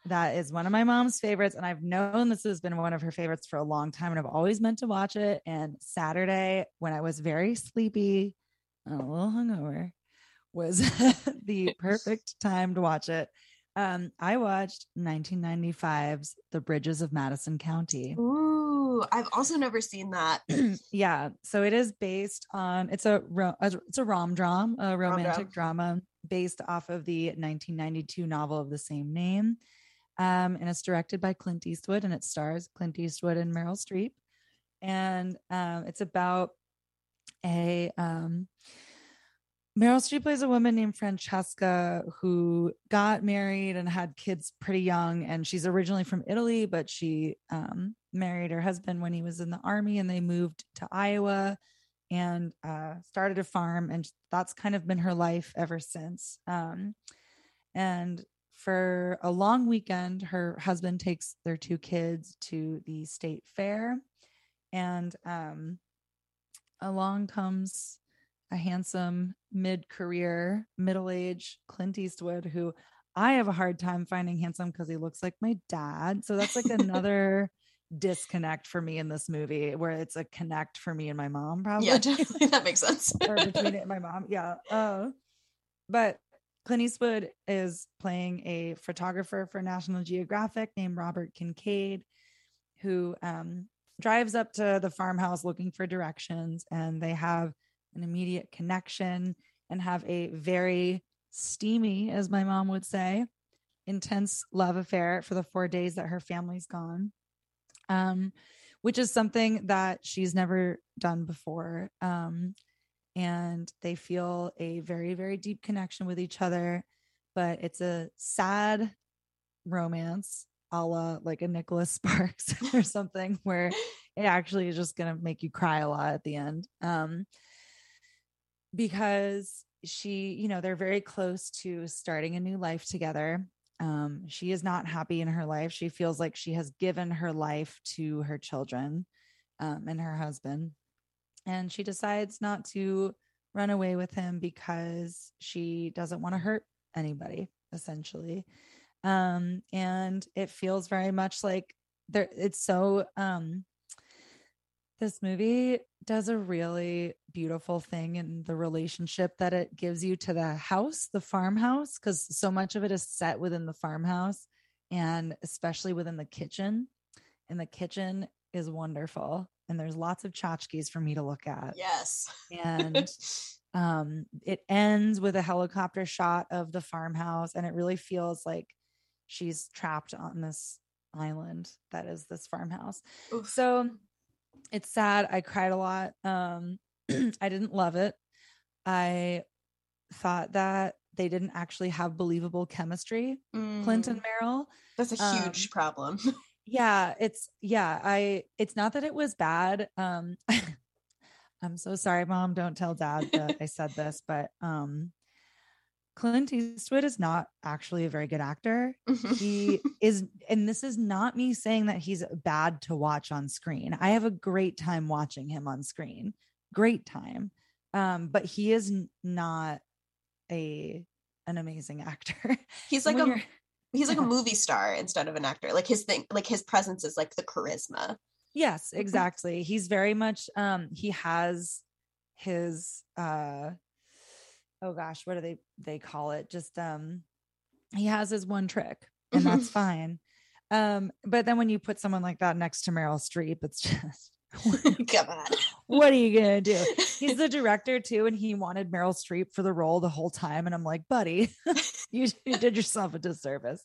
That is one of my mom's favorites. And I've known this has been one of her favorites for a long time. And I've always meant to watch it. And Saturday, when I was very sleepy, a little hungover, was the perfect time to watch it. Um, I watched nineteen ninety-five's The Bridges of Madison County. Ooh, I've also never seen that. Yeah. So it is based on, it's a, ro- it's a rom-dram, a romantic Rom-dram. drama based off of the nineteen ninety-two novel of the same name. Um, and it's directed by Clint Eastwood, and it stars Clint Eastwood and Meryl Streep. And um, it's about a um, Meryl Streep plays a woman named Francesca who got married and had kids pretty young. And she's originally from Italy, but she um, married her husband when he was in the army, and they moved to Iowa and uh, started a farm. And that's kind of been her life ever since. Um, and for a long weekend, her husband takes their two kids to the state fair, and um, along comes a handsome mid-career, middle-aged Clint Eastwood, who I have a hard time finding handsome because he looks like my dad. So that's like another disconnect for me in this movie, where it's a connect for me and my mom, probably. Yeah, definitely. That makes sense. Or between it and my mom. Yeah. Uh, but Clint Eastwood is playing a photographer for National Geographic named Robert Kincaid, who um, drives up to the farmhouse looking for directions, and they have an immediate connection and have a very steamy, as my mom would say, intense love affair for the four days that her family's gone, um, which is something that she's never done before. Um, and they feel a very, very deep connection with each other, but it's a sad romance, a la like a Nicholas Sparks or something, where it actually is just going to make you cry a lot at the end. Um, because she, you know, they're very close to starting a new life together. Um, she is not happy in her life. She feels like she has given her life to her children, um, and her husband. And she decides not to run away with him because she doesn't want to hurt anybody, essentially. Um, and it feels very much like there, it's so, um, this movie does a really beautiful thing in the relationship that it gives you to the house, the farmhouse, because so much of it is set within the farmhouse, and especially within the kitchen. And the kitchen is wonderful. And there's lots of tchotchkes for me to look at. Yes. And um, it ends with a helicopter shot of the farmhouse. And it really feels like she's trapped on this island that is this farmhouse. Oof. So it's sad. I cried a lot. Um, I didn't love it. I thought that they didn't actually have believable chemistry, Mm. Clint and Meryl. That's a huge Um, problem. Yeah, it's yeah, I it's not that it was bad. Um I'm so sorry, Mom. Don't tell Dad that I said this, but um Clint Eastwood is not actually a very good actor. He is, and this is not me saying that he's bad to watch on screen. I have a great time watching him on screen. Great time. Um, but he is n- not a an amazing actor. He's like When a you're- he's like a movie star instead of an actor. Like his thing, like his presence is like the charisma. Yes, exactly. He's very much um he has his uh oh gosh, what do they they call it? Just um he has his one trick, and that's fine. Um but then when you put someone like that next to Meryl Streep, it's just Come on. what are you gonna do? He's the director too, and he wanted Meryl Streep for the role the whole time, and I'm like, buddy, you, you did yourself a disservice.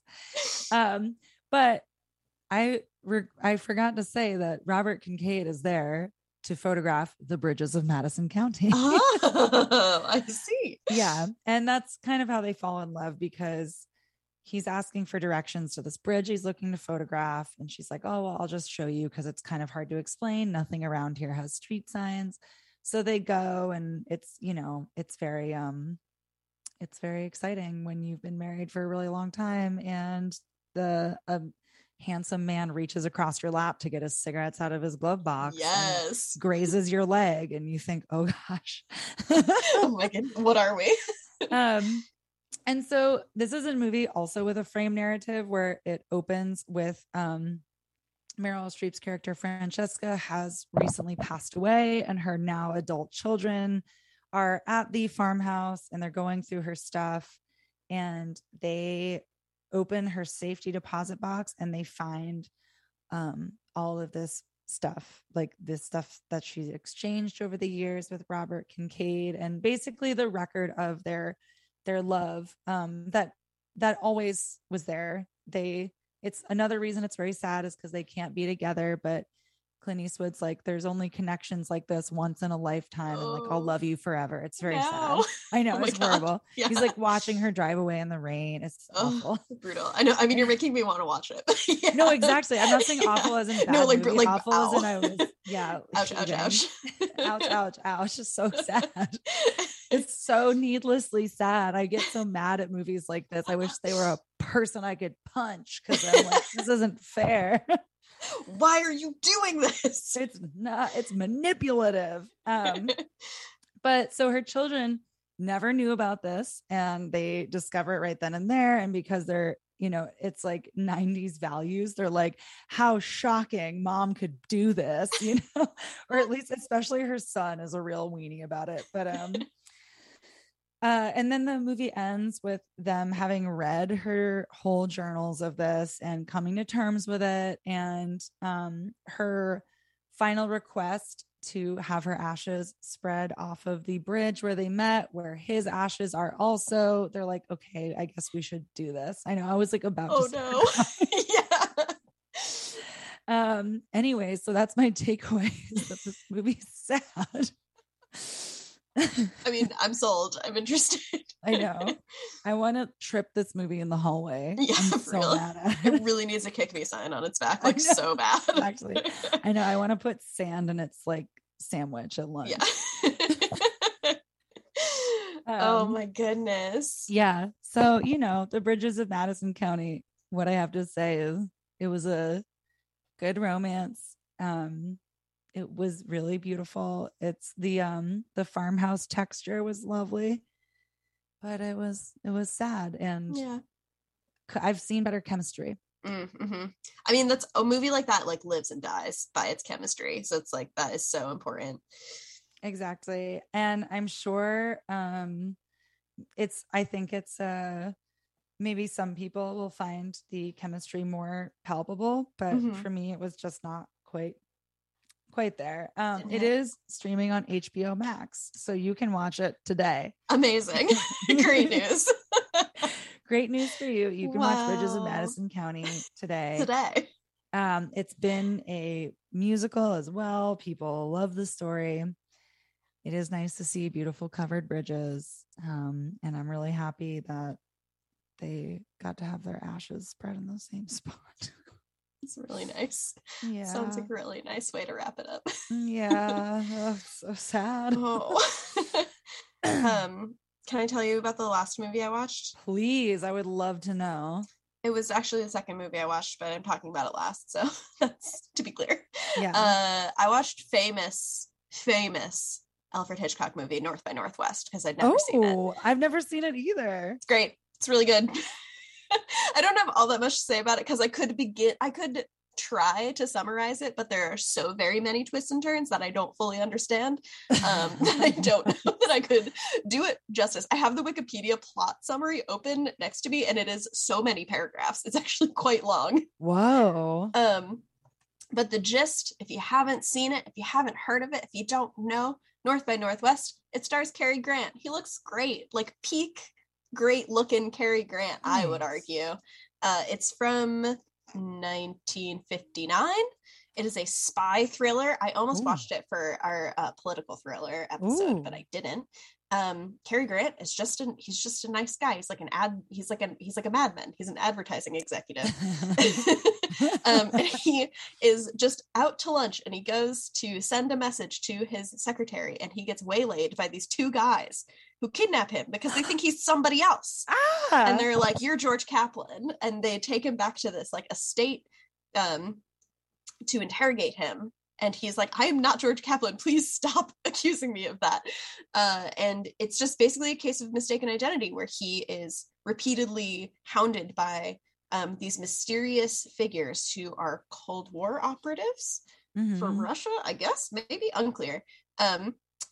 Um but I re- I forgot to say that Robert Kincaid is there to photograph the bridges of Madison County. Oh, I see. Yeah. And that's kind of how they fall in love, because he's asking for directions to this bridge he's looking to photograph. And she's like, oh, well, I'll just show you because it's kind of hard to explain. Nothing around here has street signs. So they go, and it's, you know, it's very, um, it's very exciting when you've been married for a really long time and the, um, handsome man reaches across your lap to get his cigarettes out of his glove box. Yes. And grazes your leg, and you think, oh gosh. Oh my god, what are we? um And so this is a movie also with a frame narrative where it opens with um, Meryl Streep's character Francesca has recently passed away, and her now adult children are at the farmhouse and they're going through her stuff, and they open her safety deposit box and they find um, all of this stuff, like this stuff that she's exchanged over the years with Robert Kincaid, and basically the record of their their love um, that that always was there. They it's another reason it's very sad is because they can't be together, but Clint Eastwood's like, there's only connections like this once in a lifetime, and like, I'll love you forever. It's very No. sad. I know, Oh my it's God. horrible. Yeah. He's like watching her drive away in the rain. It's Oh, awful. brutal. I know. I mean, you're making me want to watch it. Yeah. No, exactly. I'm not saying Yeah. awful as in bad No, like, movie. like, awful ow. as in I was, yeah. Ouch, ouch, cheating. ouch. ouch, ouch, ouch. It's so sad. It's so needlessly sad. I get so mad at movies like this. I wish they were a person I could punch because I'm like, this isn't fair. Why are you doing this? It's not, it's manipulative. Um, but so her children never knew about this and they discover it right then and there. And because they're, you know, it's like nineties values, they're like, how shocking mom could do this, you know, or at least especially her son is a real weenie about it. But um Uh, and then the movie ends with them having read her whole journals of this and coming to terms with it. And um, her final request to have her ashes spread off of the bridge where they met, where his ashes are also, they're like, okay, I guess we should do this. I know I was like about Oh to no. Yeah. um, anyway, so that's my takeaway is that this movie's sad. I mean, I'm sold. I'm interested. I know. I want to trip this movie in the hallway. Yeah, I'm for so real. mad at It it. really needs a kick me sign on its back, I like know. so bad. Actually, I know. I want to put sand in its like sandwich at lunch. Yeah. Oh Um, my goodness. Yeah. So, you know, the Bridges of Madison County, what I have to say is it was a good romance. Um, it was really beautiful. It's the um the farmhouse texture was lovely, but it was it was sad, and Yeah. c- I've seen better chemistry. Mm-hmm. I mean, that's a movie like that, like lives and dies by its chemistry. So it's like, that is so important. Exactly. And I'm sure um it's I think it's uh maybe some people will find the chemistry more palpable, but Mhm. for me it was just not quite quite there. Um it Yeah. is streaming on H B O Max, so you can watch it today. Amazing. Great news. Great news for you. You can watch Bridges of Wow. Madison County today. Today. Um it's been a musical as well. People love the story. It is nice to see beautiful covered bridges. Um, and I'm really happy that they got to have their ashes spread in the same spot. It's really nice. Yeah. Sounds like a really nice way to wrap it up. Yeah. Oh, so sad. Oh. um, can I tell you about the last movie I watched? Please, I would love to know. It was actually the second movie I watched, but I'm talking about it last, so that's to be clear. Yeah. Uh, I watched famous, famous Alfred Hitchcock movie, North by Northwest, because I'd never oh, seen it. I've never seen it either. It's great. It's really good. I don't have all that much to say about it because I could begin, I could try to summarize it, but there are so very many twists and turns that I don't fully understand. Um, that I don't know that I could do it justice. I have the Wikipedia plot summary open next to me, and it is so many paragraphs. It's actually quite long. Whoa. Um, but the gist, if you haven't seen it, if you haven't heard of it, if you don't know, North by Northwest, it stars Cary Grant. He looks great, like peak great looking Cary Grant, nice. I would argue. Uh, it's from nineteen fifty-nine. It is a spy thriller. I almost Ooh. watched it for our uh, political thriller episode, Ooh. but I didn't. Um, Cary Grant is just an he's just a nice guy. He's like an ad. He's like a he's like a madman. He's an advertising executive. um, and he is just out to lunch, and he goes to send a message to his secretary, and he gets waylaid by these two guys who kidnap him because they think he's somebody else. Ah. And they're like, "You're George Kaplan," and they take him back to this like estate um, to interrogate him. And he's like, I am not George Kaplan. Please stop accusing me of that. Uh, and it's just basically a case of mistaken identity where he is repeatedly hounded by um, these mysterious figures who are Cold War operatives mm-hmm. for Russia, I guess, maybe unclear. Um,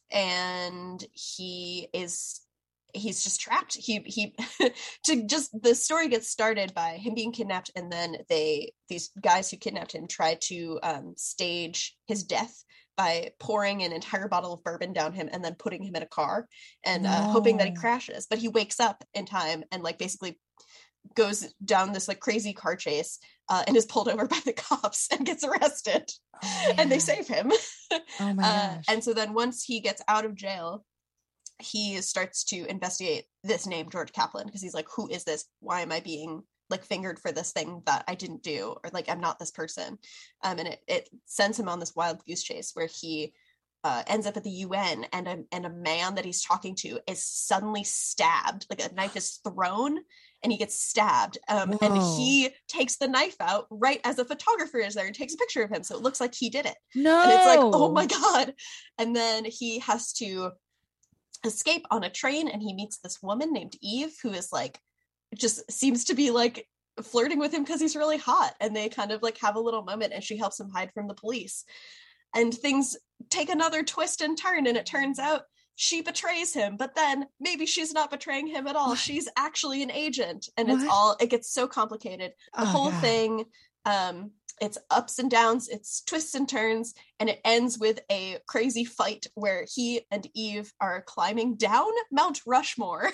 and he is he's just trapped. He he to just the story gets started by him being kidnapped, and then they these guys who kidnapped him try to um, stage his death by pouring an entire bottle of bourbon down him and then putting him in a car and no. uh, hoping that he crashes. But he wakes up in time and like basically goes down this like crazy car chase uh, and is pulled over by the cops and gets arrested. Oh, and they save him. Oh my uh, gosh. and so then once he gets out of jail, he starts to investigate this name George Kaplan, because he's like, who is this? Why am I being like fingered for this thing that I didn't do? Or like, I'm not this person. Um, and it, it sends him on this wild goose chase where he uh, ends up at the U N, and a, and a man that he's talking to is suddenly stabbed, like a knife is thrown and he gets stabbed. Um, and he takes the knife out right as a photographer is there and takes a picture of him. So it looks like he did it. No. And it's like, oh my God. And then he has to escape on a train, and he meets this woman named Eve who is like just seems to be like flirting with him because he's really hot, and they kind of like have a little moment, and she helps him hide from the police, and things take another twist and turn, and it turns out she betrays him, but then maybe she's not betraying him at all. What? She's actually an agent, and what? It's all it gets so complicated. The oh, whole God. thing um it's ups and downs, it's twists and turns, and it ends with a crazy fight where he and Eve are climbing down Mount Rushmore.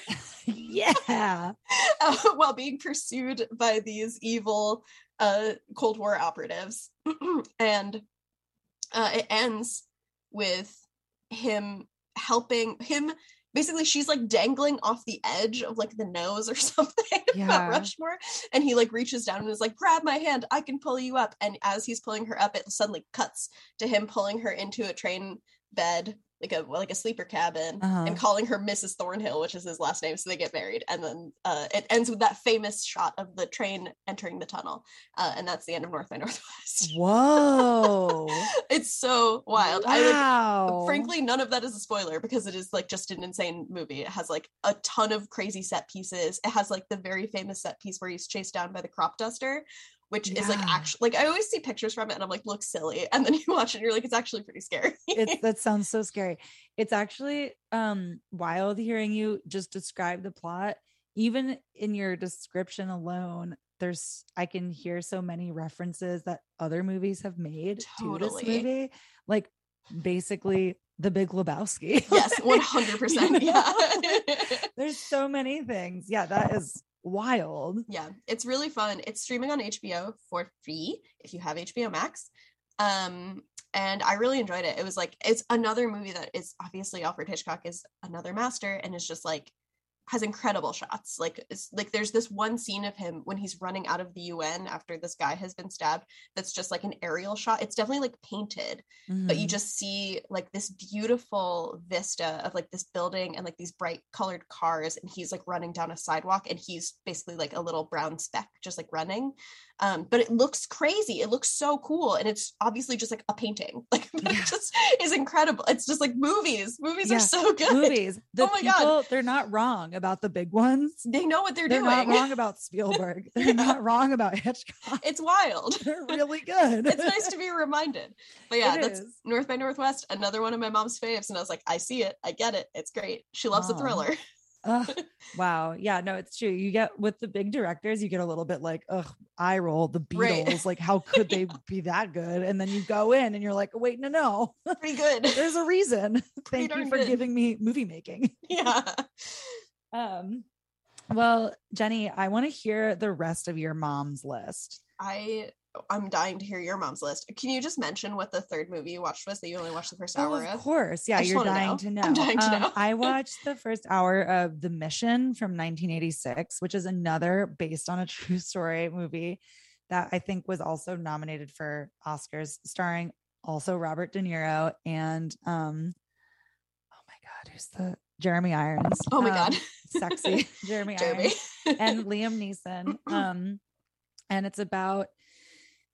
Yeah. uh, while being pursued by these evil uh, Cold War operatives. And uh, it ends with him helping him. Basically, she's like dangling off the edge of like the nose or something yeah. about Rushmore. And he like reaches down and is like, grab my hand, I can pull you up. And as he's pulling her up, it suddenly cuts to him pulling her into a train bed, like a like a sleeper cabin, uh-huh. and calling her Missus Thornhill, which is his last name. So they get married. And then uh, it ends with that famous shot of the train entering the tunnel. Uh, and that's the end of North by Northwest. Whoa. It's so wild. Wow. I like, frankly, none of that is a spoiler because it is like just an insane movie. It has like a ton of crazy set pieces. It has like the very famous set piece where he's chased down by the crop duster, which yeah. is like actually like I always see pictures from it and I'm like, looks silly, and then you watch it and you're like, it's actually pretty scary. It's that sounds so scary. It's actually um wild hearing you just describe the plot. Even in your description alone, there's I can hear so many references that other movies have made totally. to this movie, like basically The Big Lebowski. Yes, one hundred percent. Yeah. There's so many things. Yeah, that is wild. Yeah, it's really fun. It's streaming on H B O for free if you have H B O Max. Um, and I really enjoyed it. It was like, it's another movie that is obviously Alfred Hitchcock is another master, and it's just like has incredible shots. Like it's like there's this one scene of him when he's running out of the U N after this guy has been stabbed that's just like an aerial shot. It's definitely like painted, mm-hmm. but you just see like this beautiful vista of like this building and like these bright colored cars, and he's like running down a sidewalk, and he's basically like a little brown speck just like running. Um, but it looks crazy. It looks so cool. And it's obviously just like a painting. Like yeah. It just is incredible. It's just like movies. Movies yeah. are so good. Movies. The oh my people, God. They're not wrong about the big ones. They know what they're, they're doing. They're not wrong about Spielberg. They're yeah. not wrong about Hitchcock. It's wild. They're really good. It's nice to be reminded. But yeah, it that's is. North North by Northwest, another one of my mom's faves. And I was like, I see it. I get it. It's great. She loves oh. a thriller. uh, wow. Yeah, no, it's true. You get with the big directors, you get a little bit like, ugh, eye roll, the Beatles. Right. Like, how could they be that good? And then you go in and you're like, wait, no, no. Pretty good. There's a reason. Pretty Thank you for good. giving me movie making. Yeah. Um, well, Jenny, I want to hear the rest of your mom's list. I I'm dying to hear your mom's list. Can you just mention what the third movie you watched was that you only watched the first oh, hour of? Of course. Yeah, you're dying know. to know. I'm dying to um, know. I watched the first hour of The Mission from nineteen eighty-six, which is another based on a true story movie that I think was also nominated for Oscars, starring also Robert De Niro and um oh my God, who's the Jeremy Irons. Oh my um, God. Sexy Jeremy, Jeremy. Irons and Liam Neeson. Um and it's about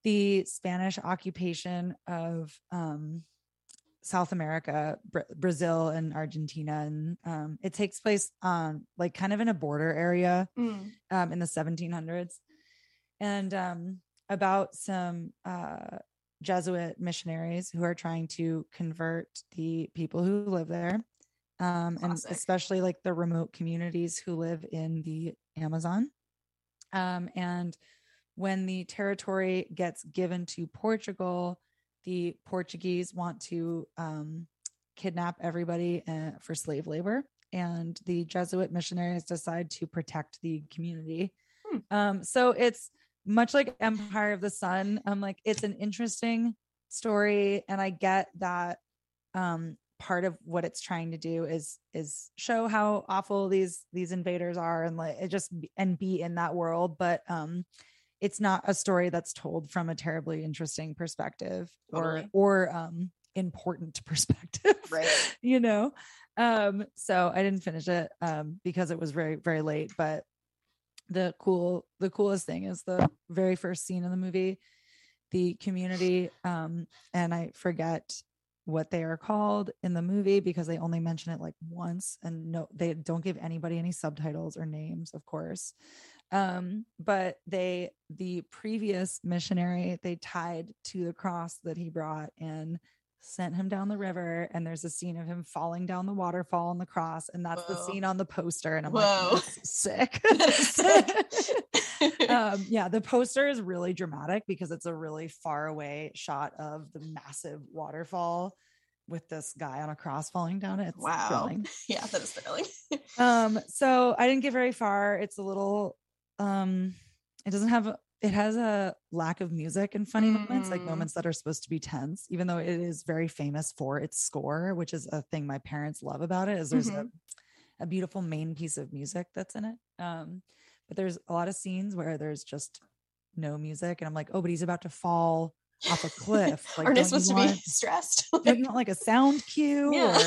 the Spanish occupation of um, South America, Bra- Brazil and Argentina. And um, it takes place on like kind of in a border area Mm. um, in the seventeen hundreds. And um, about some uh, Jesuit missionaries who are trying to convert the people who live there. Um, and Classic. especially like the remote communities who live in the Amazon. Um, and when the territory gets given to Portugal, the Portuguese want to um, kidnap everybody uh, for slave labor. And the Jesuit missionaries decide to protect the community. Hmm. Um, so it's much like Empire of the Sun. I'm like, it's an interesting story. And I get that um, part of what it's trying to do is is show how awful these these invaders are and like it just and be in that world, but um it's not a story that's told from a terribly interesting perspective Totally. or or um important perspective, Right. you know. Um so I didn't finish it um because it was very very late, but the cool the coolest thing is the very first scene in the movie, the community um and I forget what they are called in the movie because they only mention it like once, and no, they don't give anybody any subtitles or names, of course. Um, but they, the previous missionary, they tied to the cross that he brought and sent him down the river. And there's a scene of him falling down the waterfall on the cross. And that's Whoa. the scene on the poster. And I'm Whoa. like, that's sick. That's sick. um, yeah, the poster is really dramatic because it's a really far away shot of the massive waterfall with this guy on a cross falling down it. It's Wow. thrilling. Yeah, that is thrilling. Um, so I didn't get very far. It's a little, um, it doesn't have, a, it has a lack of music and funny moments, like Mm. moments that are supposed to be tense, even though it is very famous for its score, which is a thing my parents love about it, is there's Mhm. a, a beautiful main piece of music that's in it. Um, but there's a lot of scenes where there's just no music. And I'm like, oh, but he's about to fall off a cliff. Like, Aren't they don't you supposed to want- be stressed? don't you want like a sound cue? Yeah.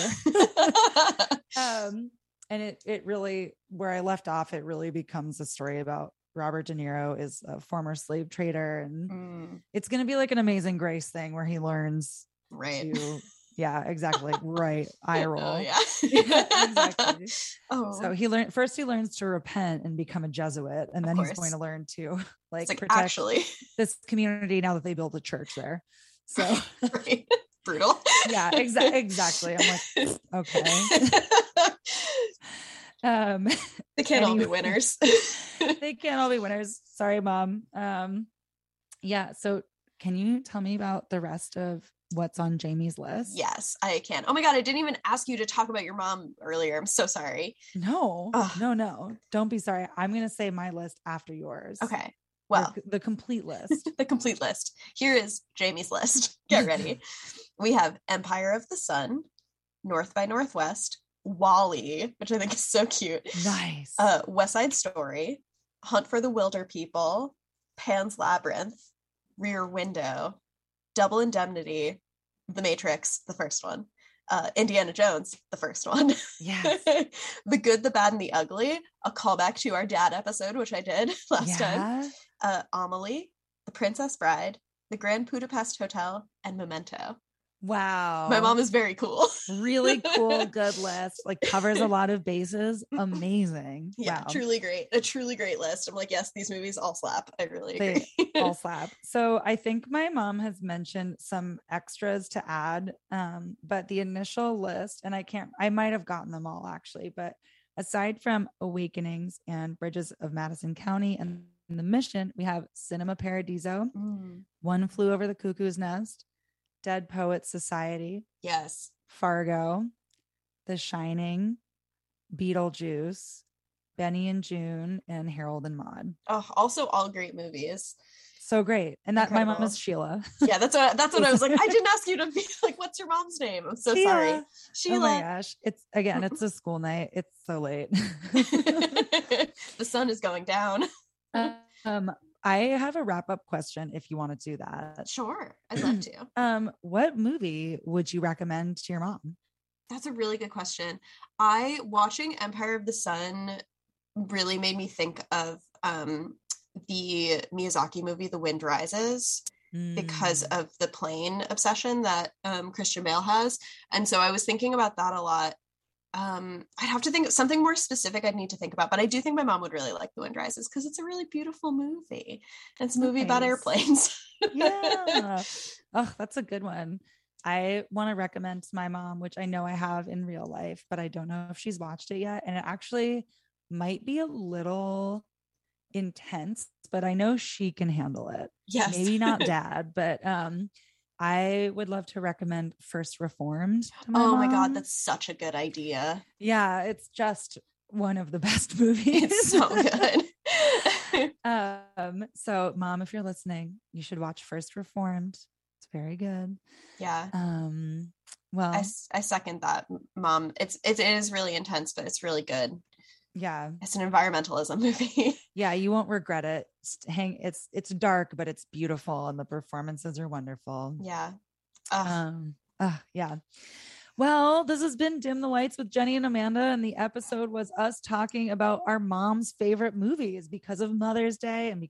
Or, um, and it it really, where I left off, it really becomes a story about Robert De Niro is a former slave trader, and Mm, it's going to be like an Amazing Grace thing where he learns right. to, yeah, exactly, right, eye roll. Oh, yeah. Yeah, exactly. Oh, So he learned first. He learns to repent and become a Jesuit, and Of then he's course. going to learn to like, it's like protect actually this community now that they built a church there. So right. Brutal. yeah, exa- exactly. I'm like, okay. Um, They can't all be Anyway. winners. they can't all be winners. Sorry, mom. Um, yeah. So can you tell me about the rest of what's on Jamie's list? Yes, I can. Oh my God, I didn't even ask you to talk about your mom earlier. I'm so sorry. No, Ugh. no, no. Don't be sorry. I'm going to say my list after yours. Okay. Or Well, c- the complete list. the complete list. Here is Jamie's list. Get ready. We have Empire of the Sun, North by Northwest, Wall-E, which I think is so cute. Nice. Uh, West Side Story, Hunt for the Wilder People, Pan's Labyrinth, Rear Window, Double Indemnity, The Matrix, the first one, uh, Indiana Jones, the first one, Yes. The Good, the Bad, and the Ugly, a callback to our dad episode, which I did last time, yeah. uh, Amelie, The Princess Bride, The Grand Budapest Hotel, and Memento. Wow. My mom is very cool. really cool. Good list. Like covers a lot of bases. Amazing. Yeah, Wow. truly great. A truly great list. I'm like, yes, these movies all slap. I really They agree. all slap. So I think my mom has mentioned some extras to add, um, but the initial list, and I can't, I might have gotten them all actually, but aside from Awakenings and Bridges of Madison County and The Mission, we have Cinema Paradiso, Mm, One Flew Over the Cuckoo's Nest, Dead Poets Society, yes. Fargo, The Shining, Beetlejuice, Benny and June, and Harold and Maude. Oh, also all great movies. So great. And that my mom Incredible. is Sheila. Yeah, that's what that's what I was like. I didn't ask you to be like, what's your mom's name? I'm so sorry. Oh my Sheila. gosh. It's again, it's a school night. It's so late. The sun is going down. um, I have a wrap-up question if you want to do that. Sure. I'd love to. Um, what movie would you recommend to your mom? That's a really good question. I watching Empire of the Sun really made me think of um the Miyazaki movie The Wind Rises. because Mm. of the plane obsession that um, Christian Bale has. And so I was thinking about that a lot. Um, I'd have to think of something more specific I'd need to think about, but I do think my mom would really like The Wind Rises because it's a really beautiful movie. And it's a movie about Nice. airplanes. Yeah. Oh, that's a good one. I want to recommend to my mom, which I know I have in real life, but I don't know if she's watched it yet. And it actually might be a little intense, but I know she can handle it. Yes. Maybe not dad, but um I would love to recommend First Reformed to my Oh my mom. God, that's such a good idea. Yeah, it's just one of the best movies. It's so good. um, so mom, if you're listening, you should watch First Reformed. It's very good. Yeah. Um, well, I, s- I second that, mom. It's it is really intense, but it's really good. yeah, It's an environmentalism movie. yeah, you won't regret it. It's hang, it's it's dark, but it's beautiful, and the performances are wonderful. Yeah. Ugh. Um, uh, yeah. Well, this has been Dim the Lights with Jenny and Amanda, and the episode was us talking about our mom's favorite movies because of Mother's Day and